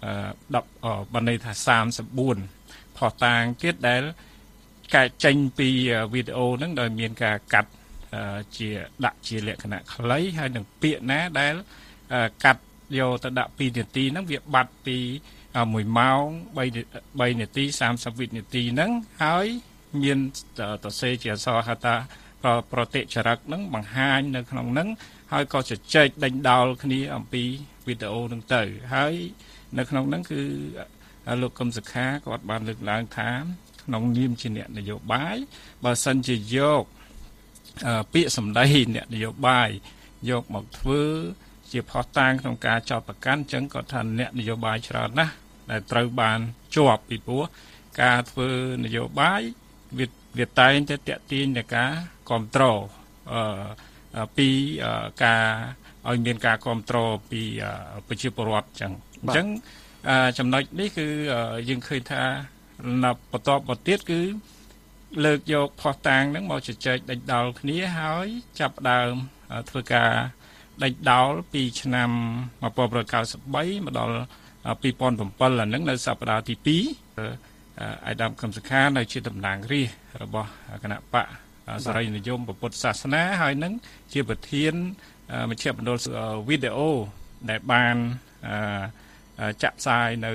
10បណ្ឌិតថាសាមសិបបួនផុសតាងទៀតដែលកែចេញពីវីដេអូហ្នឹងដោយមានការកាត់ជាដាក់ជាលក្ខណៈខ្លីហើយនឹងពាក្យណាដែលកាត់យកទៅដាក់2នាទីហ្នឹងវាបាត់ពីមួយម៉ោង3នាទី30វិនាទីហ្នឹងហើយមានតសេជាអក្សរហៅថាប្រតិចរិតហ្នឹងបង្ហាញនៅក្នុងហ្នឹងហើយក៏ជជែកដេញដោលគ្នាអំពីវីដេអូហ្នឹងទៅហើយនៅក្នុងហ្នឹងគឺលោកកឹមសុខាគាត់បានលើកឡើងថាក្នុងនាមជាអ្នកនយោបាយបើសិនជាយកពាក្យសម្ដីអ្នកនយោបាយយកមកធ្វើជាផុសតាងក្នុងការចោទប្រកាន់អញ្ចឹងក៏ថាអ្នកនយោបាយច្រើនណាស់ដែលត្រូវបានជាប់ពីព្រោះការធ្វើនយោបាយវាវាតែងតែតាក់ទាញនឹងការគ្រប់គ្រងអឺពីការឲ្យមានការគ្រប់គ្រងពីប្រជាពលរដ្ឋអញ្ចឹងអញ្ចឹងចំណុចនេះគឺយើងឃើញថានៅបន្ទាប់មកទៀតគឺលើកយកផុសតាងហ្នឹងមកជជែកដេញដោលគ្នាហើយចាប់ដើមធ្វើការដេញដោលពីឆ្នាំmột nghìn chín trăm chín mươi baមកដល់ពីរពាន់7អាហ្នឹងនៅសប្តាហ៍ទីពីរអេដាមកឹមសុខានៅជាតំណាងរាស្ត្ររបស់គណៈបកសេរីនិយមពុទ្ធសាសនាហើយនឹងជាប្រធានមជ្ឈមណ្ឌលវីដេអូដែលបានចាក់ផ្សាយនៅ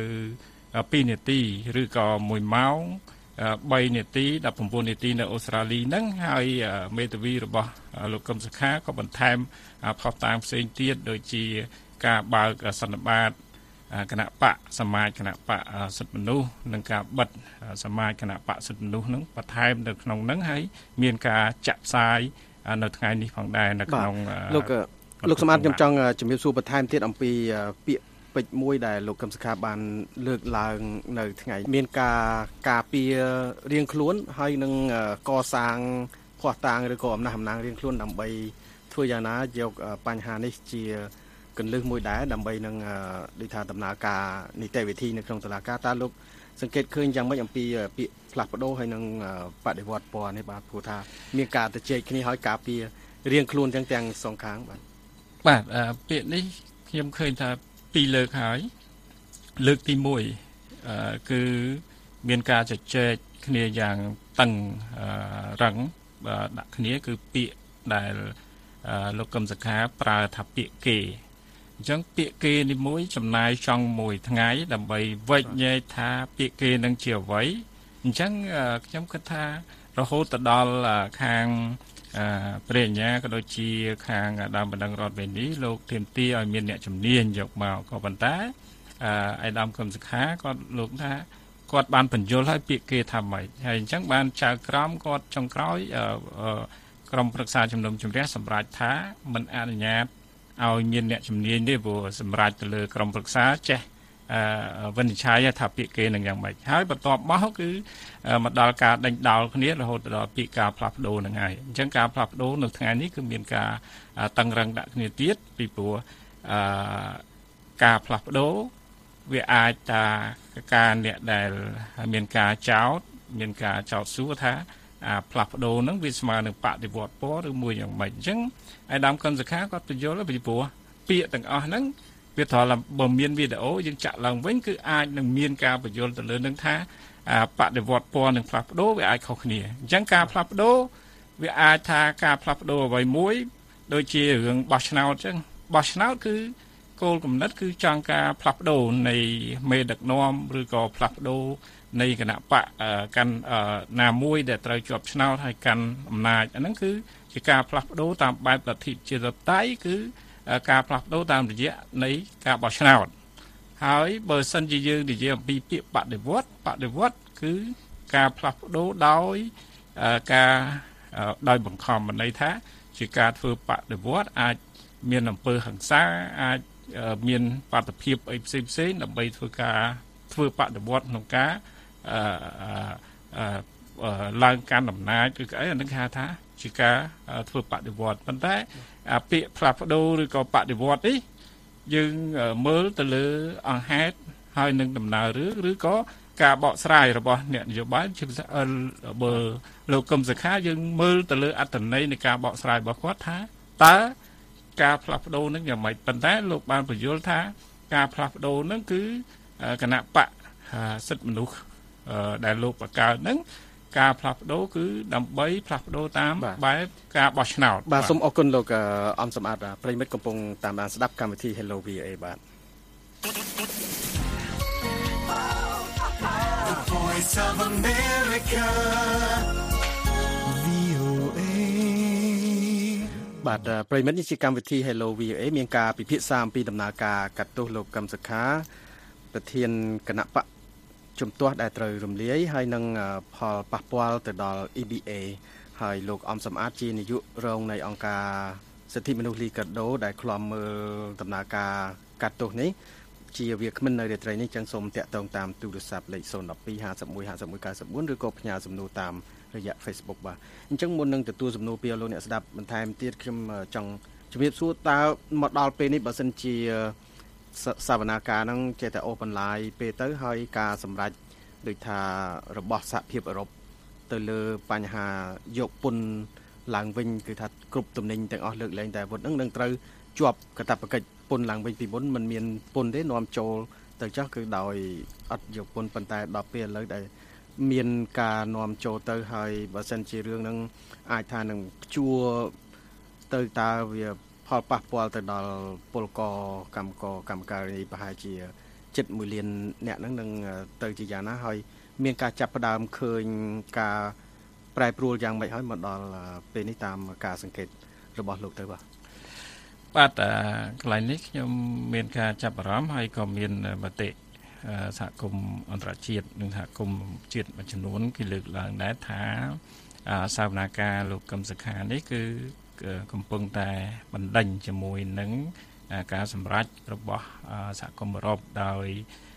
2នាទីឬក៏មួយម៉ោង3នាទី19នាទីនៅអូស្ត្រាលីហ្នឹងហើយមេធាវីរបស់លោកកឹមសុខាក៏បន្ថែមផុសតាងផ្សេងទៀតដូចជាការបើកសន្និបាតគណៈបកសមាជគណៈបកសិទ្ធិមនុស្សនិងការបិទសមាជគណៈបកសិទ្ធិមនុស្សហ្នឹងបន្ថែមនៅក្នុងហ្នឹងហើយមានការចាក់ផ្សាយនៅថ្ងៃនេះផងដែរនៅក្នុងលោកលោកសម្បត្តិខ្ញុំចង់ជំរាបសួរបន្ថែមទៀតអំពីពាក្យពេចន៍មួយដែលលោកកឹមសុខាបានលើកឡើងនៅថ្ងៃមានការការពាររៀងខ្លួនហើយនឹងកសាងភភ័ស្តុតាងឬក៏អំណះអំណាងរៀងខ្លួនដើម្បីធ្វើយ៉ាងណាយកបញ្ហានេះជាកន្លឹះមួយដែរដើម្បីនឹងដូចថាដំណើរការនីតិវិធីនៅក្នុងតុលាការតើលោកសង្កេតឃើញយ៉ាងម៉េចអំពីពាក្យផ្លាស់ប្ដូរហើយនឹងបដិវត្តពណ៌នេះបាទព្រោះថាមានការទៅជែកគ្នាហើយការពាររៀងខ្លួនទាំងទាំងសងខាងបាទបាទពាក្យនេះខ្ញុំឃើញថាពីរលើកហើយលើកទីមួយគឺមានការជជែកគ្នាយ៉ាងតឹងរឹងដាក់គ្នាគឺពាក្យដែលលោកកឹមសុខាប្រើថាពាក្យគេអញ្ចឹងពាក្យគេនេះមួយចំណាយចង់មួយថ្ងៃដើម្បីវិជ្ញែកថាពាក្យគេនឹងជាអ្វីអញ្ចឹងខ្ញុំគិតថារហូតទៅដល់ខាងព្រះអញ្ញាក៏ដូចជាខាងដើមបណ្ដឹងរដ្ឋវេនីលោកទាមទារឲ្យមានអ្នកជំនាញយកមកក៏ប៉ុន្តែឯដើមកឹមសុខាគាត់លោកថាគាត់បានបញ្យល់ឲ្យពាក្យគេថាម៉េចហើយអញ្ចឹងបានចៅក្រមគាត់ចុងក្រោយក្រុមប្រឹក្សាជំនុំជម្រះសម្រាប់ថាមិនអនុញ្ញាតឲ្យមានអ្នកជំនាញទេព្រោះសម្រាប់ទៅលើក្រុមប្រឹក្សាចេះវិនិច្ឆ័យថាពាក្យគេនឹងយ៉ាងម៉េចហើយបន្ទាប់មកគឺមកដល់ការដេញដោលគ្នារហូតដល់ពាក្យការផ្លាស់ប្ដូរនឹងហើយអញ្ចឹងការផ្លាស់ប្ដូរនៅថ្ងៃនេះគឺមានការតឹងរឹងដាក់គ្នាទៀតពីព្រោះការផ្លាស់ប្ដូរវាអាចថាការអ្នកដែលមានការចោទមានការចោទសួរថាផ្លាស់ប្ដូរហ្នឹងវាស្មើនឹងបដិវត្តពណ៌ឬមួយយ៉ាងម៉េចអញ្ចឹងឯដើមកឹមសុខាគាត់បញ្យល់ពីព្រោះពាក្យទាំងអស់ហ្នឹងវាត្រូវបើមានវីដេអូយើងចាក់ឡើងវិញគឺអាចនឹងមានការបញ្យល់ទៅលើនឹងថាបដិវត្តពណ៌និងផ្លាស់ប្ដូរវាអាចខុសគ្នាអញ្ចឹងការផ្លាស់ប្ដូរវាអាចថាការផ្លាស់ប្ដូរអ្វីមួយដូចជារឿងបោះឆ្នោតអញ្ចឹងបោះឆ្នោតគឺគោលគំនិតគឺចង់ការផ្លាស់ប្ដូរនៃមេដឹកនាំឬក៏ផ្លាស់ប្ដូរនៃគណៈបកកាន់ណាមួយដែលត្រូវជាប់ឆ្នោតហើយកាន់អំណាចអាហ្នឹងគឺជាការផ្លាស់ប្ដូរតាមបែបលទ្ធិប្រជាធិបតេយ្យគឺការផ្លាស់ប្ដូរតាមរយៈនៃការបោះឆ្នោតហើយបើសិនជាយើងនិយាយអំពីពាក្យបដិវត្តបដិវត្តគឺការផ្លាស់ប្ដូរដោយការដោយបង្ខំមិនន័យថាជាការធ្វើបដិវត្តអាចមានអំពើហិង្សាអាចមានបាតុភិបអីផ្សេងផ្សេងដើម្បីធ្វើការធ្វើបដិវត្តក្នុងការឡើងកាន់អំណាចឬក៏អីអានឹងគេហៅថាជាការធ្វើបដិវត្តប៉ុន្តែពាក្យផ្លាស់ប្ដូរឬក៏បដិវត្តនេះយើងមើលទៅលើអង្គហេតុហើយនឹងដំណើររឿងឬក៏ការបកស្រាយរបស់អ្នកនយោបាយជាពិសេសបើលោកកឹមសុខាយើងមើលទៅលើអត្ថន័យនៃការបកស្រាយរបស់គាត់ថាតើការផ្លាស់ប្ដូរនឹងយ៉ាងម៉េចប៉ុន្តែលោកបានបញ្យល់ថាការផ្លាស់ប្ដូរនឹងគឺគណៈបកសិទ្ធិមនុស្សដែលលោកបង្កើតនឹងការផ្លាស់ប្ដូរគឺដើម្បីផ្លាស់ប្ដូរតាមបែបការបោះឆ្នោតបាទសូមអរគុណលោកអំសម្បត្តិប្រិមិត្តកំពុងតាមដានស្ដាប់កម្មវិធី Hello វី អូ អេ បាទ The Voice of America វី អូ អេបាទប្រិមិត្តនេះជាកម្មវិធី Hello វី អូ អេ មានការពិភាក្សាអំពីដំណើរការកាត់ទោសលោកកឹមសុខាប្រធានគណៈបកជំទាស់ដែលត្រូវរំលាយហើយនឹងផលប៉ះពាល់ទៅដល់ អ៊ី ប៊ី เอ ហើយលោកអំសំអាតជានាយករងនៃអង្គការសិទ្ធិមនុស្សលីកាដូដែលឃ្លាំមើលដំណើរការកាត់ទោសនេះជាវាគ្មិននៅរាត្រីនេះចឹងសូមតាក់ទងតាមទូរស័ព្ទលេខศูนย์ หนึ่ง สอง ห้า หนึ่ง หนึ่ง ห้า หนึ่ง หนึ่ง เก้า ศูนย์ឬក៏ផ្ញើសំណួរតាមរយៈ Facebook បាទអញ្ចឹងមុននឹងទទួលសំណួរពីលោកអ្នកស្ដាប់បន្ថែមទៀតខ្ញុំចង់ជំរាបសួរតើមកដល់ពេលនេះបើសិនជាសវនាការហ្នឹងចេះតែ open line ពេលទៅហើយការសម្រេចដូចថារបស់សហភាពអឺរ៉ុបទៅលើបញ្ហាយកពន្ធឡើងវិញគឺថាគ្រប់ទំនិញទាំងអស់លើកលែងតែអាវុធហ្នឹងនឹងត្រូវជាប់កាតព្វកិច្ចពន្ធឡើងវិញពីមុនមិនមានពន្ធទេនាំចូលទៅចោះគឺដោយអត់យកពន្ធប៉ុន្តែដល់ពេលឥឡូវដែលមានការនាំចូលទៅហើយបើសិនជារឿងហ្នឹងអាចថានឹងជួទៅតើវាផលប៉ះពាល់ទៅដល់ពលករកម្មករកម្មការីប្រហែលជាជិតមួយលានអ្នកហ្នឹងនឹងទៅជាយ៉ាងណាហើយមានការចាប់ផ្ដើមឃើញការប្រែប្រួលយ៉ាងម៉េចហើយមកដល់ពេលនេះតាមការសង្កេតរបស់លោកទៅបាទបាទកន្លែងនេះខ្ញុំមានការចាប់អារម្មណ៍ហើយក៏មានមតិសហគមន៍អន្តរជាតិនិងសហគមន៍ជាតិមួយចំនួនគេលើកឡើងដែរថាសវនាការលោកកឹមសុខានេះគឺកំពុងតែបណ្ដេញជាមួយនឹងការសម្រេចរបស់សហគមន៍អឺរ៉ុបដោយ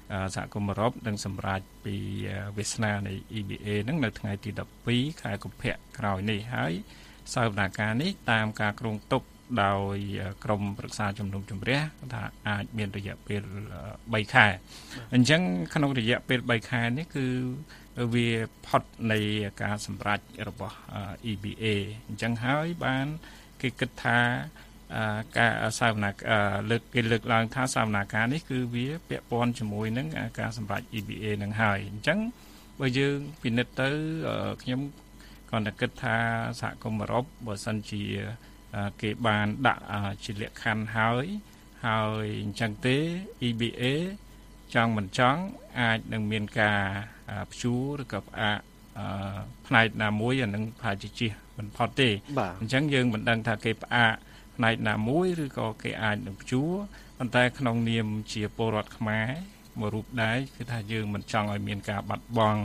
សហគមន៍អឺរ៉ុបនឹងសម្រេចពីវាសនានៃ E B A ហ្នឹងនៅថ្ងៃទីដប់ពីរខែកុម្ភៈក្រោយនេះហើយសវនកម្មនេះតាមការគ្រោងទុកដោយក្រមប្រឹក្សាជំនុំជម្រះថាអាចមានរយៈពេលបីខែអញ្ចឹងក្នុងរយៈពេលបីខែនេះគឺវាផុតនៃការសម្រេចរបស់ E B A អញ្ចឹងហើយបានគេគិតថាការសវនកម្មលើកគេលើកឡើងថាសវនកម្មនេះគឺវាពាក់ព័ន្ធជាមួយនឹងការសម្រេច E B A នឹងហើយអញ្ចឹងបើយើងពិនិត្យទៅខ្ញុំគាត់តែគិតថាសហគមន៍អឺរ៉ុបបើសិនជាគេបានដាក់ជាលក្ខខណ្ឌហើយហើយអញ្ចឹងទេ E B A ចង់មិនចង់អាចនឹងមានការព្យួរឬក៏ផ្អាកផ្នែកណាមួយអានឹងប្រហែលជាជិះមិនផុតទេអញ្ចឹងយើងមិនដឹងថាគេផ្អាកផ្នែកណាមួយឬក៏គេអាចនឹងព្យួរប៉ុន្តែក្នុងនាមជាពលរដ្ឋខ្មែរមួយរូបដែរគឺថាយើងមិនចង់ឲ្យមានការបាត់បង់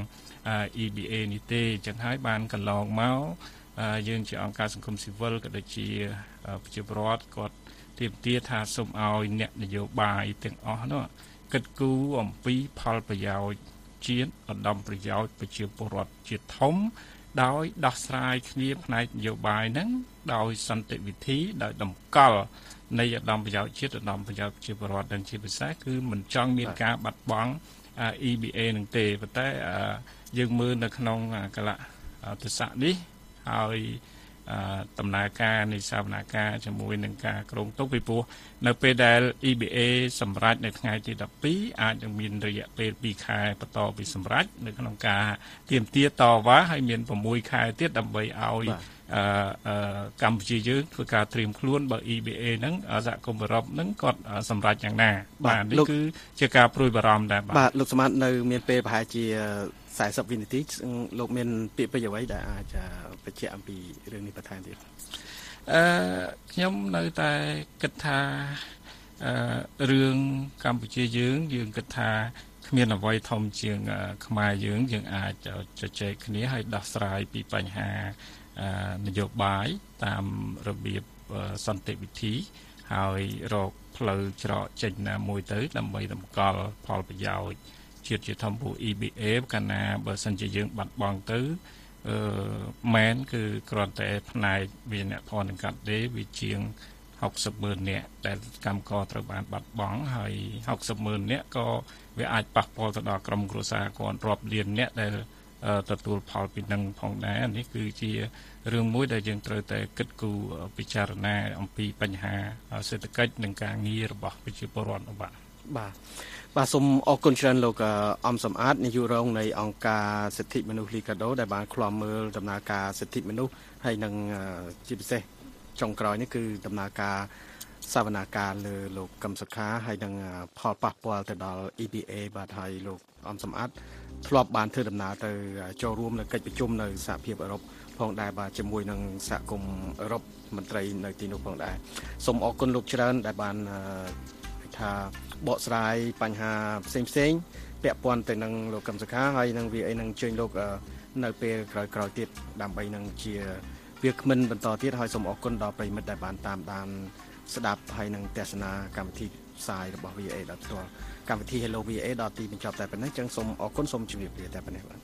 E B A នេះទេអញ្ចឹងហើយបានកន្លងមកយើងជាអង្គការសង្គមស៊ីវិលក៏ដូចជាប្រជាពលរដ្ឋគាត់ទាមទារថាសូមឲ្យអ្នកនយោបាយទាំងអស់នោះគិតគូរអំពីផលប្រយោជន៍ជាតិឧត្តមប្រយោជន៍ប្រជាពលរដ្ឋជាធំដោយដោះស្រាយគ្នាផ្នែកនយោបាយហ្នឹងដោយសន្តិវិធីដោយតម្កល់នៃឧត្តមប្រយោជន៍ជាតិឧត្តមប្រយោជន៍ប្រជាពលរដ្ឋទាំងជាពិសេសគឺមិនចង់មានការបាត់បង់ E B A នឹងទេប៉ុន្តែយើងមើលនៅក្នុងកលៈទេសៈនេះហើយដំណើរការនៃសវនកម្មជាមួយនឹងការគ្រោងទុកពីព្រោះនៅពេលដែល E B A សម្រេចនៅថ្ងៃទីដប់ពីរអាចនឹងមានរយៈពេលពីរខែបន្តពីសម្រេចនៅក្នុងការទាមទារតវ៉ាហើយមានប្រាំមួយខែទៀតដើម្បីឲ្យកម្ពុជាយើងធ្វើការត្រៀមខ្លួនបើ E B A ហ្នឹងសហគមន៍អឺរ៉ុបហ្នឹងគាត់សម្រេចយ៉ាងណាបាទនេះគឺជាការព្រួយបារម្ភដែរបាទលោកសមត្ថនៅមានពេលប្រហែលជាสี่สิบវិនាទីលោកមានពាក្យពេចន៍អ្វីដែលអាចបញ្ជាក់អំពីរឿងនេះបន្ថែមទៀតអឺខ្ញុំនៅតែគិតថាអឺរឿងកម្ពុជាយើងយើងគិតថាគ្មានអ្វីធំជាងខ្មែរយើងយើងអាចជជែកគ្នាហើយដោះស្រាយពីបញ្ហានយោបាយតាមរបៀបសន្តិវិធីហើយរកផ្លូវច្រកចេញណាមួយទៅដើម្បីតម្កល់ផលប្រយោជន៍ជាតិជាធំពូ E B A កាលណាបើសិនជាយើងបាត់បង់ទៅអឺមែនគឺគ្រាន់តែផ្នែកវាអ្នកផលនឹងកាត់ទេវាជាងหกสิบម៉ឺននាក់ដែលកម្មករត្រូវបានបាត់បង់ហើយหกสิบម៉ឺននាក់ក៏វាអាចប៉ះពាល់ទៅដល់ក្រុមគ្រួសារគាត់រាប់លាននាក់ដែលទទួលផលពីនឹងផងដែរនេះគឺជារឿងមួយដែលយើងត្រូវតែគិតគូរពិចារណាអំពីបញ្ហាសេដ្ឋកិច្ចនិងការងាររបស់ប្រជាពលរដ្ឋបាទបាទបាទសូមអរគុណច្រើនលោកអំសំអាតនាយករងនៃអង្គការសិទ្ធិមនុស្សលីកាដូដែលបានឃ្លាំមើលដំណើរការសិទ្ធិមនុស្សហើយនឹងជាពិសេសចុងក្រោយនេះគឺដំណើរការសវនកម្មលើលោកកឹមសុខាហើយនឹងផលប៉ះពាល់ទៅដល់ E B A បាទហើយលោកអំសំអាតធ្លាប់បានធ្វើដំណើរទៅចូលរួមនៅកិច្ចប្រជុំនៅសហភាពអឺរ៉ុបផងដែរបាទជាមួយនឹងសហគមន៍អឺរ៉ុបមន្ត្រីនៅទីនោះផងដែរសូមអរគុណលោកច្រើនដែលបានថាបកស្រាយបញ្ហាផ្សេងផ្សេងពាក់ព័ន្ធទៅនឹងលោកកឹមសុខាហើយនឹងវាអីនឹងជើញលោកនៅពេលក្រោយៗទៀតដើម្បីនឹងជាវាគ្មិនបន្តទៀតហើយសូមអរគុណដល់ប្រិមិត្តដែលបានតាមដានស្ដាប់ហើយនឹងទស្សនាកម្មវិធីផ្សាយរបស់ V A ដល់ផ្ទាល់កម្មវិធី Hello វី เอ ដល់ទីបញ្ចប់តែប៉ុណ្ណេះចឹងសូមអរគុណសូមជម្រាបលាតែប៉ុណ្ណេះបាទ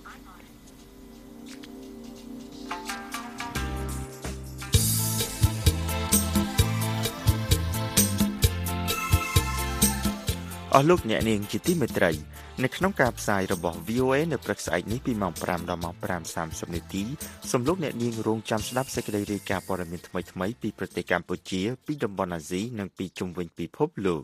អស់លោកអ្នកនាងជាទីមេត្រីនៅក្នុងការផ្សាយរបស់ V O A នៅព្រឹកស្អែកនេះពីម៉ោងfiveដល់ម៉ោងfiveសាមសិបនាទីសូមលោកអ្នកនាងរងចាំស្ដាប់សេចក្តីរាយការណ៍ព័ត៌មានថ្មីៗពីប្រទេសកម្ពុជាពីតំបន់អាស៊ីនិងពីជុំវិញពិភពលោក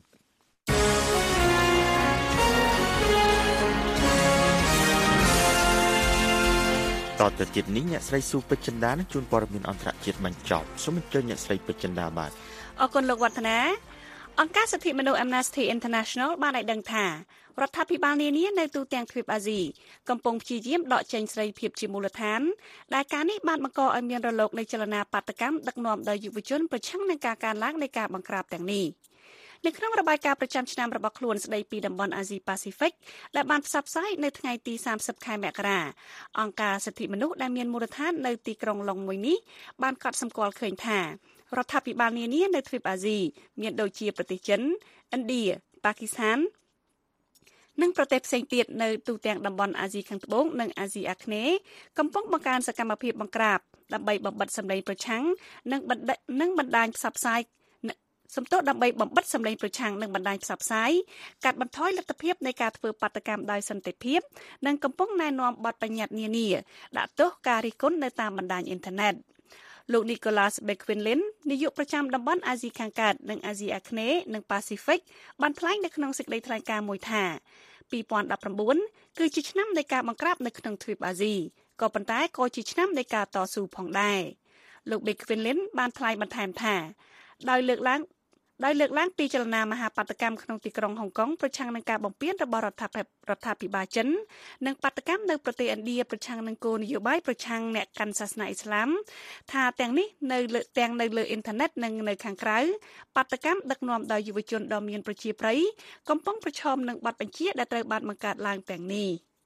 តទៅទៀតនេះអ្នកស្រីស៊ូពេជ្រចិន្តានឹងជួនព័ត៌មានអន្តរជាតិបញ្ចប់សូមអញ្ជើញអ្នកស្រីពេជ្រចិន្តាបាទអរគុណលោកវឌ្ឍនាអង្គការសិទ្ធិមនុស្ស Amnesty International បានឲ្យដឹងថារដ្ឋាភិបាលនានានៅទូទាំងទ្វីបអាស៊ីកំពុងព្យាយាមដកចេញសេរីភាពជាមូលដ្ឋានដែលការនេះបានបង្កឲ្យមានរលកនៃចលនាបាតកម្មដឹកនាំដោយយុវជនប្រឆាំងនឹងការកើនឡើងនៃការបង្ក្រាបទាំងនេះនៅក្នុងរបាយការណ៍ប្រចាំឆ្នាំរបស់ខ្លួនស្ដីពីតំបន់អាស៊ីប៉ាស៊ីហ្វិកដែលបានផ្សព្វផ្សាយនៅថ្ងៃទីសាមសិបខែមករាអង្គការសិទ្ធិមនុស្សដែលមានមូលដ្ឋាននៅទីក្រុងឡុងមួយនេះបានកត់សម្គាល់ឃើញថារដ្ឋាភិបាលនានានៅទ្វីបអាស៊ីមានដូចជាប្រទេសចិនឥណ្ឌាប៉ាគីស្ថាននិងប្រទេសផ្សេងទៀតនៅទូទាំងតំបន់អាស៊ីខាងត្បូងនិងអាស៊ីអាគ្នេយ៍កំពុងបង្កើនសកម្មភាពបង្ក្រាបដើម្បីបំបិតសម្លេងប្រឆាំងនិងបណ្ដានិងបណ្ដាញផ្សព្វផ្សាយសំទោសដើម្បីបំបិតសម្លេងប្រឆាំងនិងបណ្ដាញផ្សព្វផ្សាយកាត់បន្ថយលទ្ធភាពនៃការធ្វើបាតកម្មដោយសន្តិភាពនិងកំពុងណែនាំបទបញ្ញត្តិនានាដាក់ទោសការរិះគន់នៅតាមបណ្ដាញអ៊ីនធឺណិតលោក Nicholas Bequelin នាយកប្រចាំតំបន់អាស៊ីខាងកើតនិងអាស៊ីអាគ្នេយ៍និងប៉ាស៊ីហ្វិកបានថ្លែងនៅក្នុងសេចក្តីថ្លែងការណ៍មួយថាពីរពាន់ដប់ប្រាំបួនគឺជាឆ្នាំនៃការបង្ក្រាបនៅក្នុងទ្វីបអាស៊ីក៏ប៉ុន្តែក៏ជាឆ្នាំនៃការតស៊ូផងដែរលោក Bequelin បានថ្លែងបន្ថែមថាដោយលើកឡើងដោយលើកឡើងពីចលនាមហាបាតកម្មក្នុងទីក្រុងហុងកុងប្រឆាំងនឹងការបំពានរបស់រដ្ឋាភិបាលរដ្ឋាភិបាលចិននិងបាតកម្មនៅប្រទេសឥណ្ឌាប្រឆាំងនឹងគោលនយោបាយប្រឆាំងអ្នកកាន់សាសនាអ៊ីស្លាមថាទាំងនេះនៅលើទាំងនៅលើអ៊ីនធឺណិតនិងនៅខាងក្រៅបាតកម្មដឹកនាំដោយយុវជនដ៏មានប្រជាប្រិយកំពុងប្រឈមនឹងបទបញ្ជាដែលត្រូវបានបង្កើតឡើងទាំងនេះ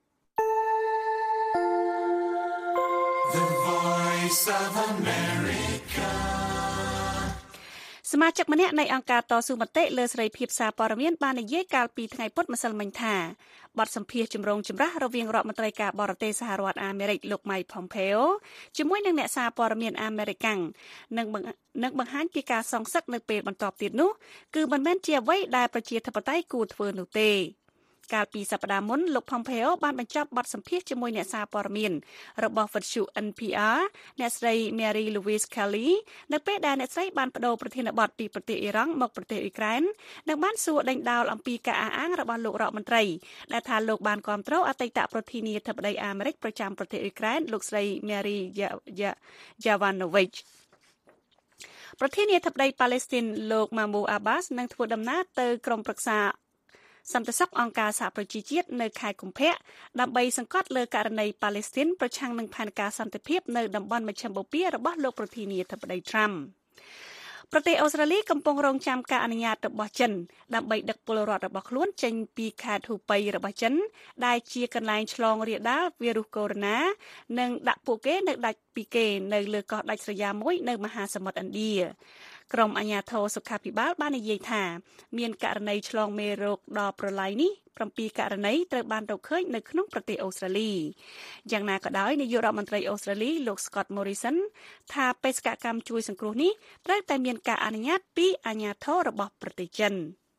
The Voice of Americaសមាជិកម្នាក់នៃអង្គការតស៊ូមតិលើសេរីភាពសារព័ត៌មានបាននិយាយកាលពីថ្ងៃពុធម្សិលមិញថាបទសម្ភាសន៍ចម្រូងចម្រាសរវាងរដ្ឋមន្ត្រីការបរទេសសហរដ្ឋអាមេរិកលោក Mike Pompeo ជាមួយនឹងអ្នកសារព័ត៌មានអាមេរិកាំងនឹងនឹងបង្ហាញពីការសងសឹកនៅពេលបន្ទាប់ទៀតនោះគឺមិនមែនជាអ្វីដែលប្រជាធិបតេយ្យគួរធ្វើនោះទេកាលពីសប្តាហ៍មុនលោក Pompeo បានបញ្ចប់បទសម្ភាសន៍ជាមួយអ្នកសារព័ត៌មានរបស់វិទ្យុ N P R អ្នកស្រី Mary Louise Kelly នៅពេលដែលអ្នកស្រីបានបដូរប្រធានបទពីប្រទេសអ៊ីរ៉ង់មកប្រទេសអ៊ុយក្រែននិងបានសួរដេញដោលអំពីការអះអាងរបស់លោករដ្ឋមន្ត្រីដែលថាលោកបានគាំទ្រអតីតប្រធានាធិបតីអាមេរិកប្រចាំប្រទេសអ៊ុយក្រែនលោកស្រី Mary Yovanovitch ប្រធានាធិបតីប៉ាឡេស្ទីនលោក Mahmoud Abbas នឹងធ្វើដំណើរទៅក្រុមប្រឹក្សាសន្តិសុខអង្គការសហប្រជាជាតិនៅខែកុម្ភៈដើម្បីសង្កត់លើករណីប៉ាឡេស្ទីនប្រឆាំងនឹងផែនការសន្តិភាពនៅតំបន់មជ្ឈិមបូព៌ារបស់លោកប្រធានាធិបតី Trump ប្រទេសអូស្ត្រាលីកំពុងរងចាំការអនុញ្ញាតរបស់ចិនដើម្បីដឹកពលរដ្ឋរបស់ខ្លួនចេញពីខេត្តហ៊ូប៉ៃរបស់ចិនដែលជាកន្លែងឆ្លងរាលដាលវីរុសកូវីដ -និងដាក់ពួកគេនៅដាច់ពីគេនៅលើកោះដាច់ស្រយាលមួយនៅមហាសមុទ្រឥណ្ឌាក្រុមអាជ្ញាធរសុខាភិបាលបាននិយាយថាមានករណីឆ្លងមេរោគដ៏ប្រឡាយនេះ7ករណីត្រូវបានរកឃើញនៅក្នុងប្រទេសអូស្ត្រាលីយ៉ាងណាក៏ដោយនាយករដ្ឋមន្ត្រីអូស្ត្រាលីលោក Scott Morrison ថាបេសកកម្មជួយសង្គ្រោះនេះត្រូវតែមានការអនុញ្ញាតពីអាជ្ញាធររបស់ប្រទេសចិន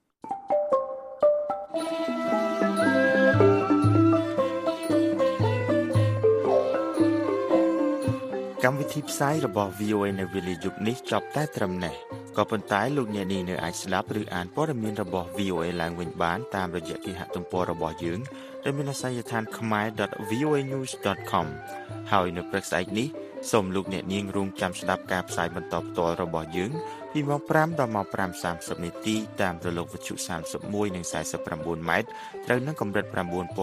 កម្មវិធីផ្សាយរបស់ V O A នៅវេលាយប់នេះចប់តែត្រឹមនេះក៏ប៉ុន្តែលោកអ្នកនាងនៅអាចស្ដាប់ឬអានព័ត៌មានរបស់ V O A ឡើងវិញបានតាមរយៈគេហទំព័ររបស់យើងដែលមានអាសយដ្ឋាន khmae dot v o a news dot com ហើយនៅព្រឹកស្អែកនេះសូមលោកអ្នកនាងរងចាំស្ដាប់ការផ្សាយបន្តផ្ទាល់របស់យើងពីម៉ោង5ដល់ម៉ោង5:សាមសិបនាទីតាមរលកវិទ្យុសាមសិបមួយនិងសាយសិបប្រាំបួនម៉ែត្រត្រូវនឹងកម្រិត9320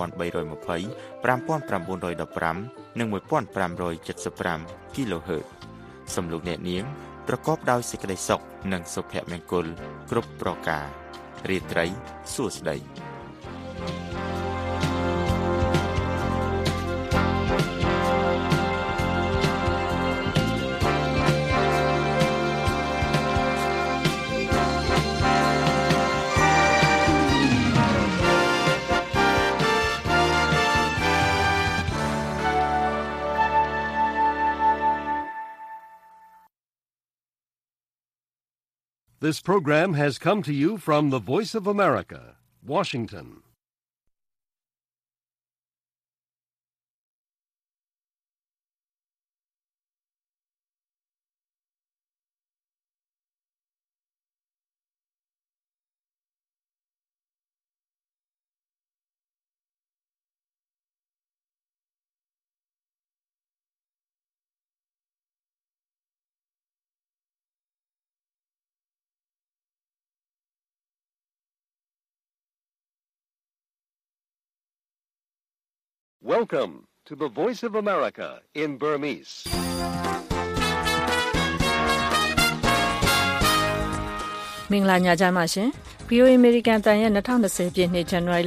5915និង1575 kHz សូមលោកអ្នកនាងប្រកបដោយសេចក្តីសុខនិងសុភមង្គលគ្រប់ប្រការរាត្រីសួស្តី This program has come to you from the Voice of America, Washington. Welcome to the Voice of America in Burmese. မင်္ဂလာညချမ်းပါရှင် V O A American တန်ရဲ့twenty twentyပြည့်နှစ် January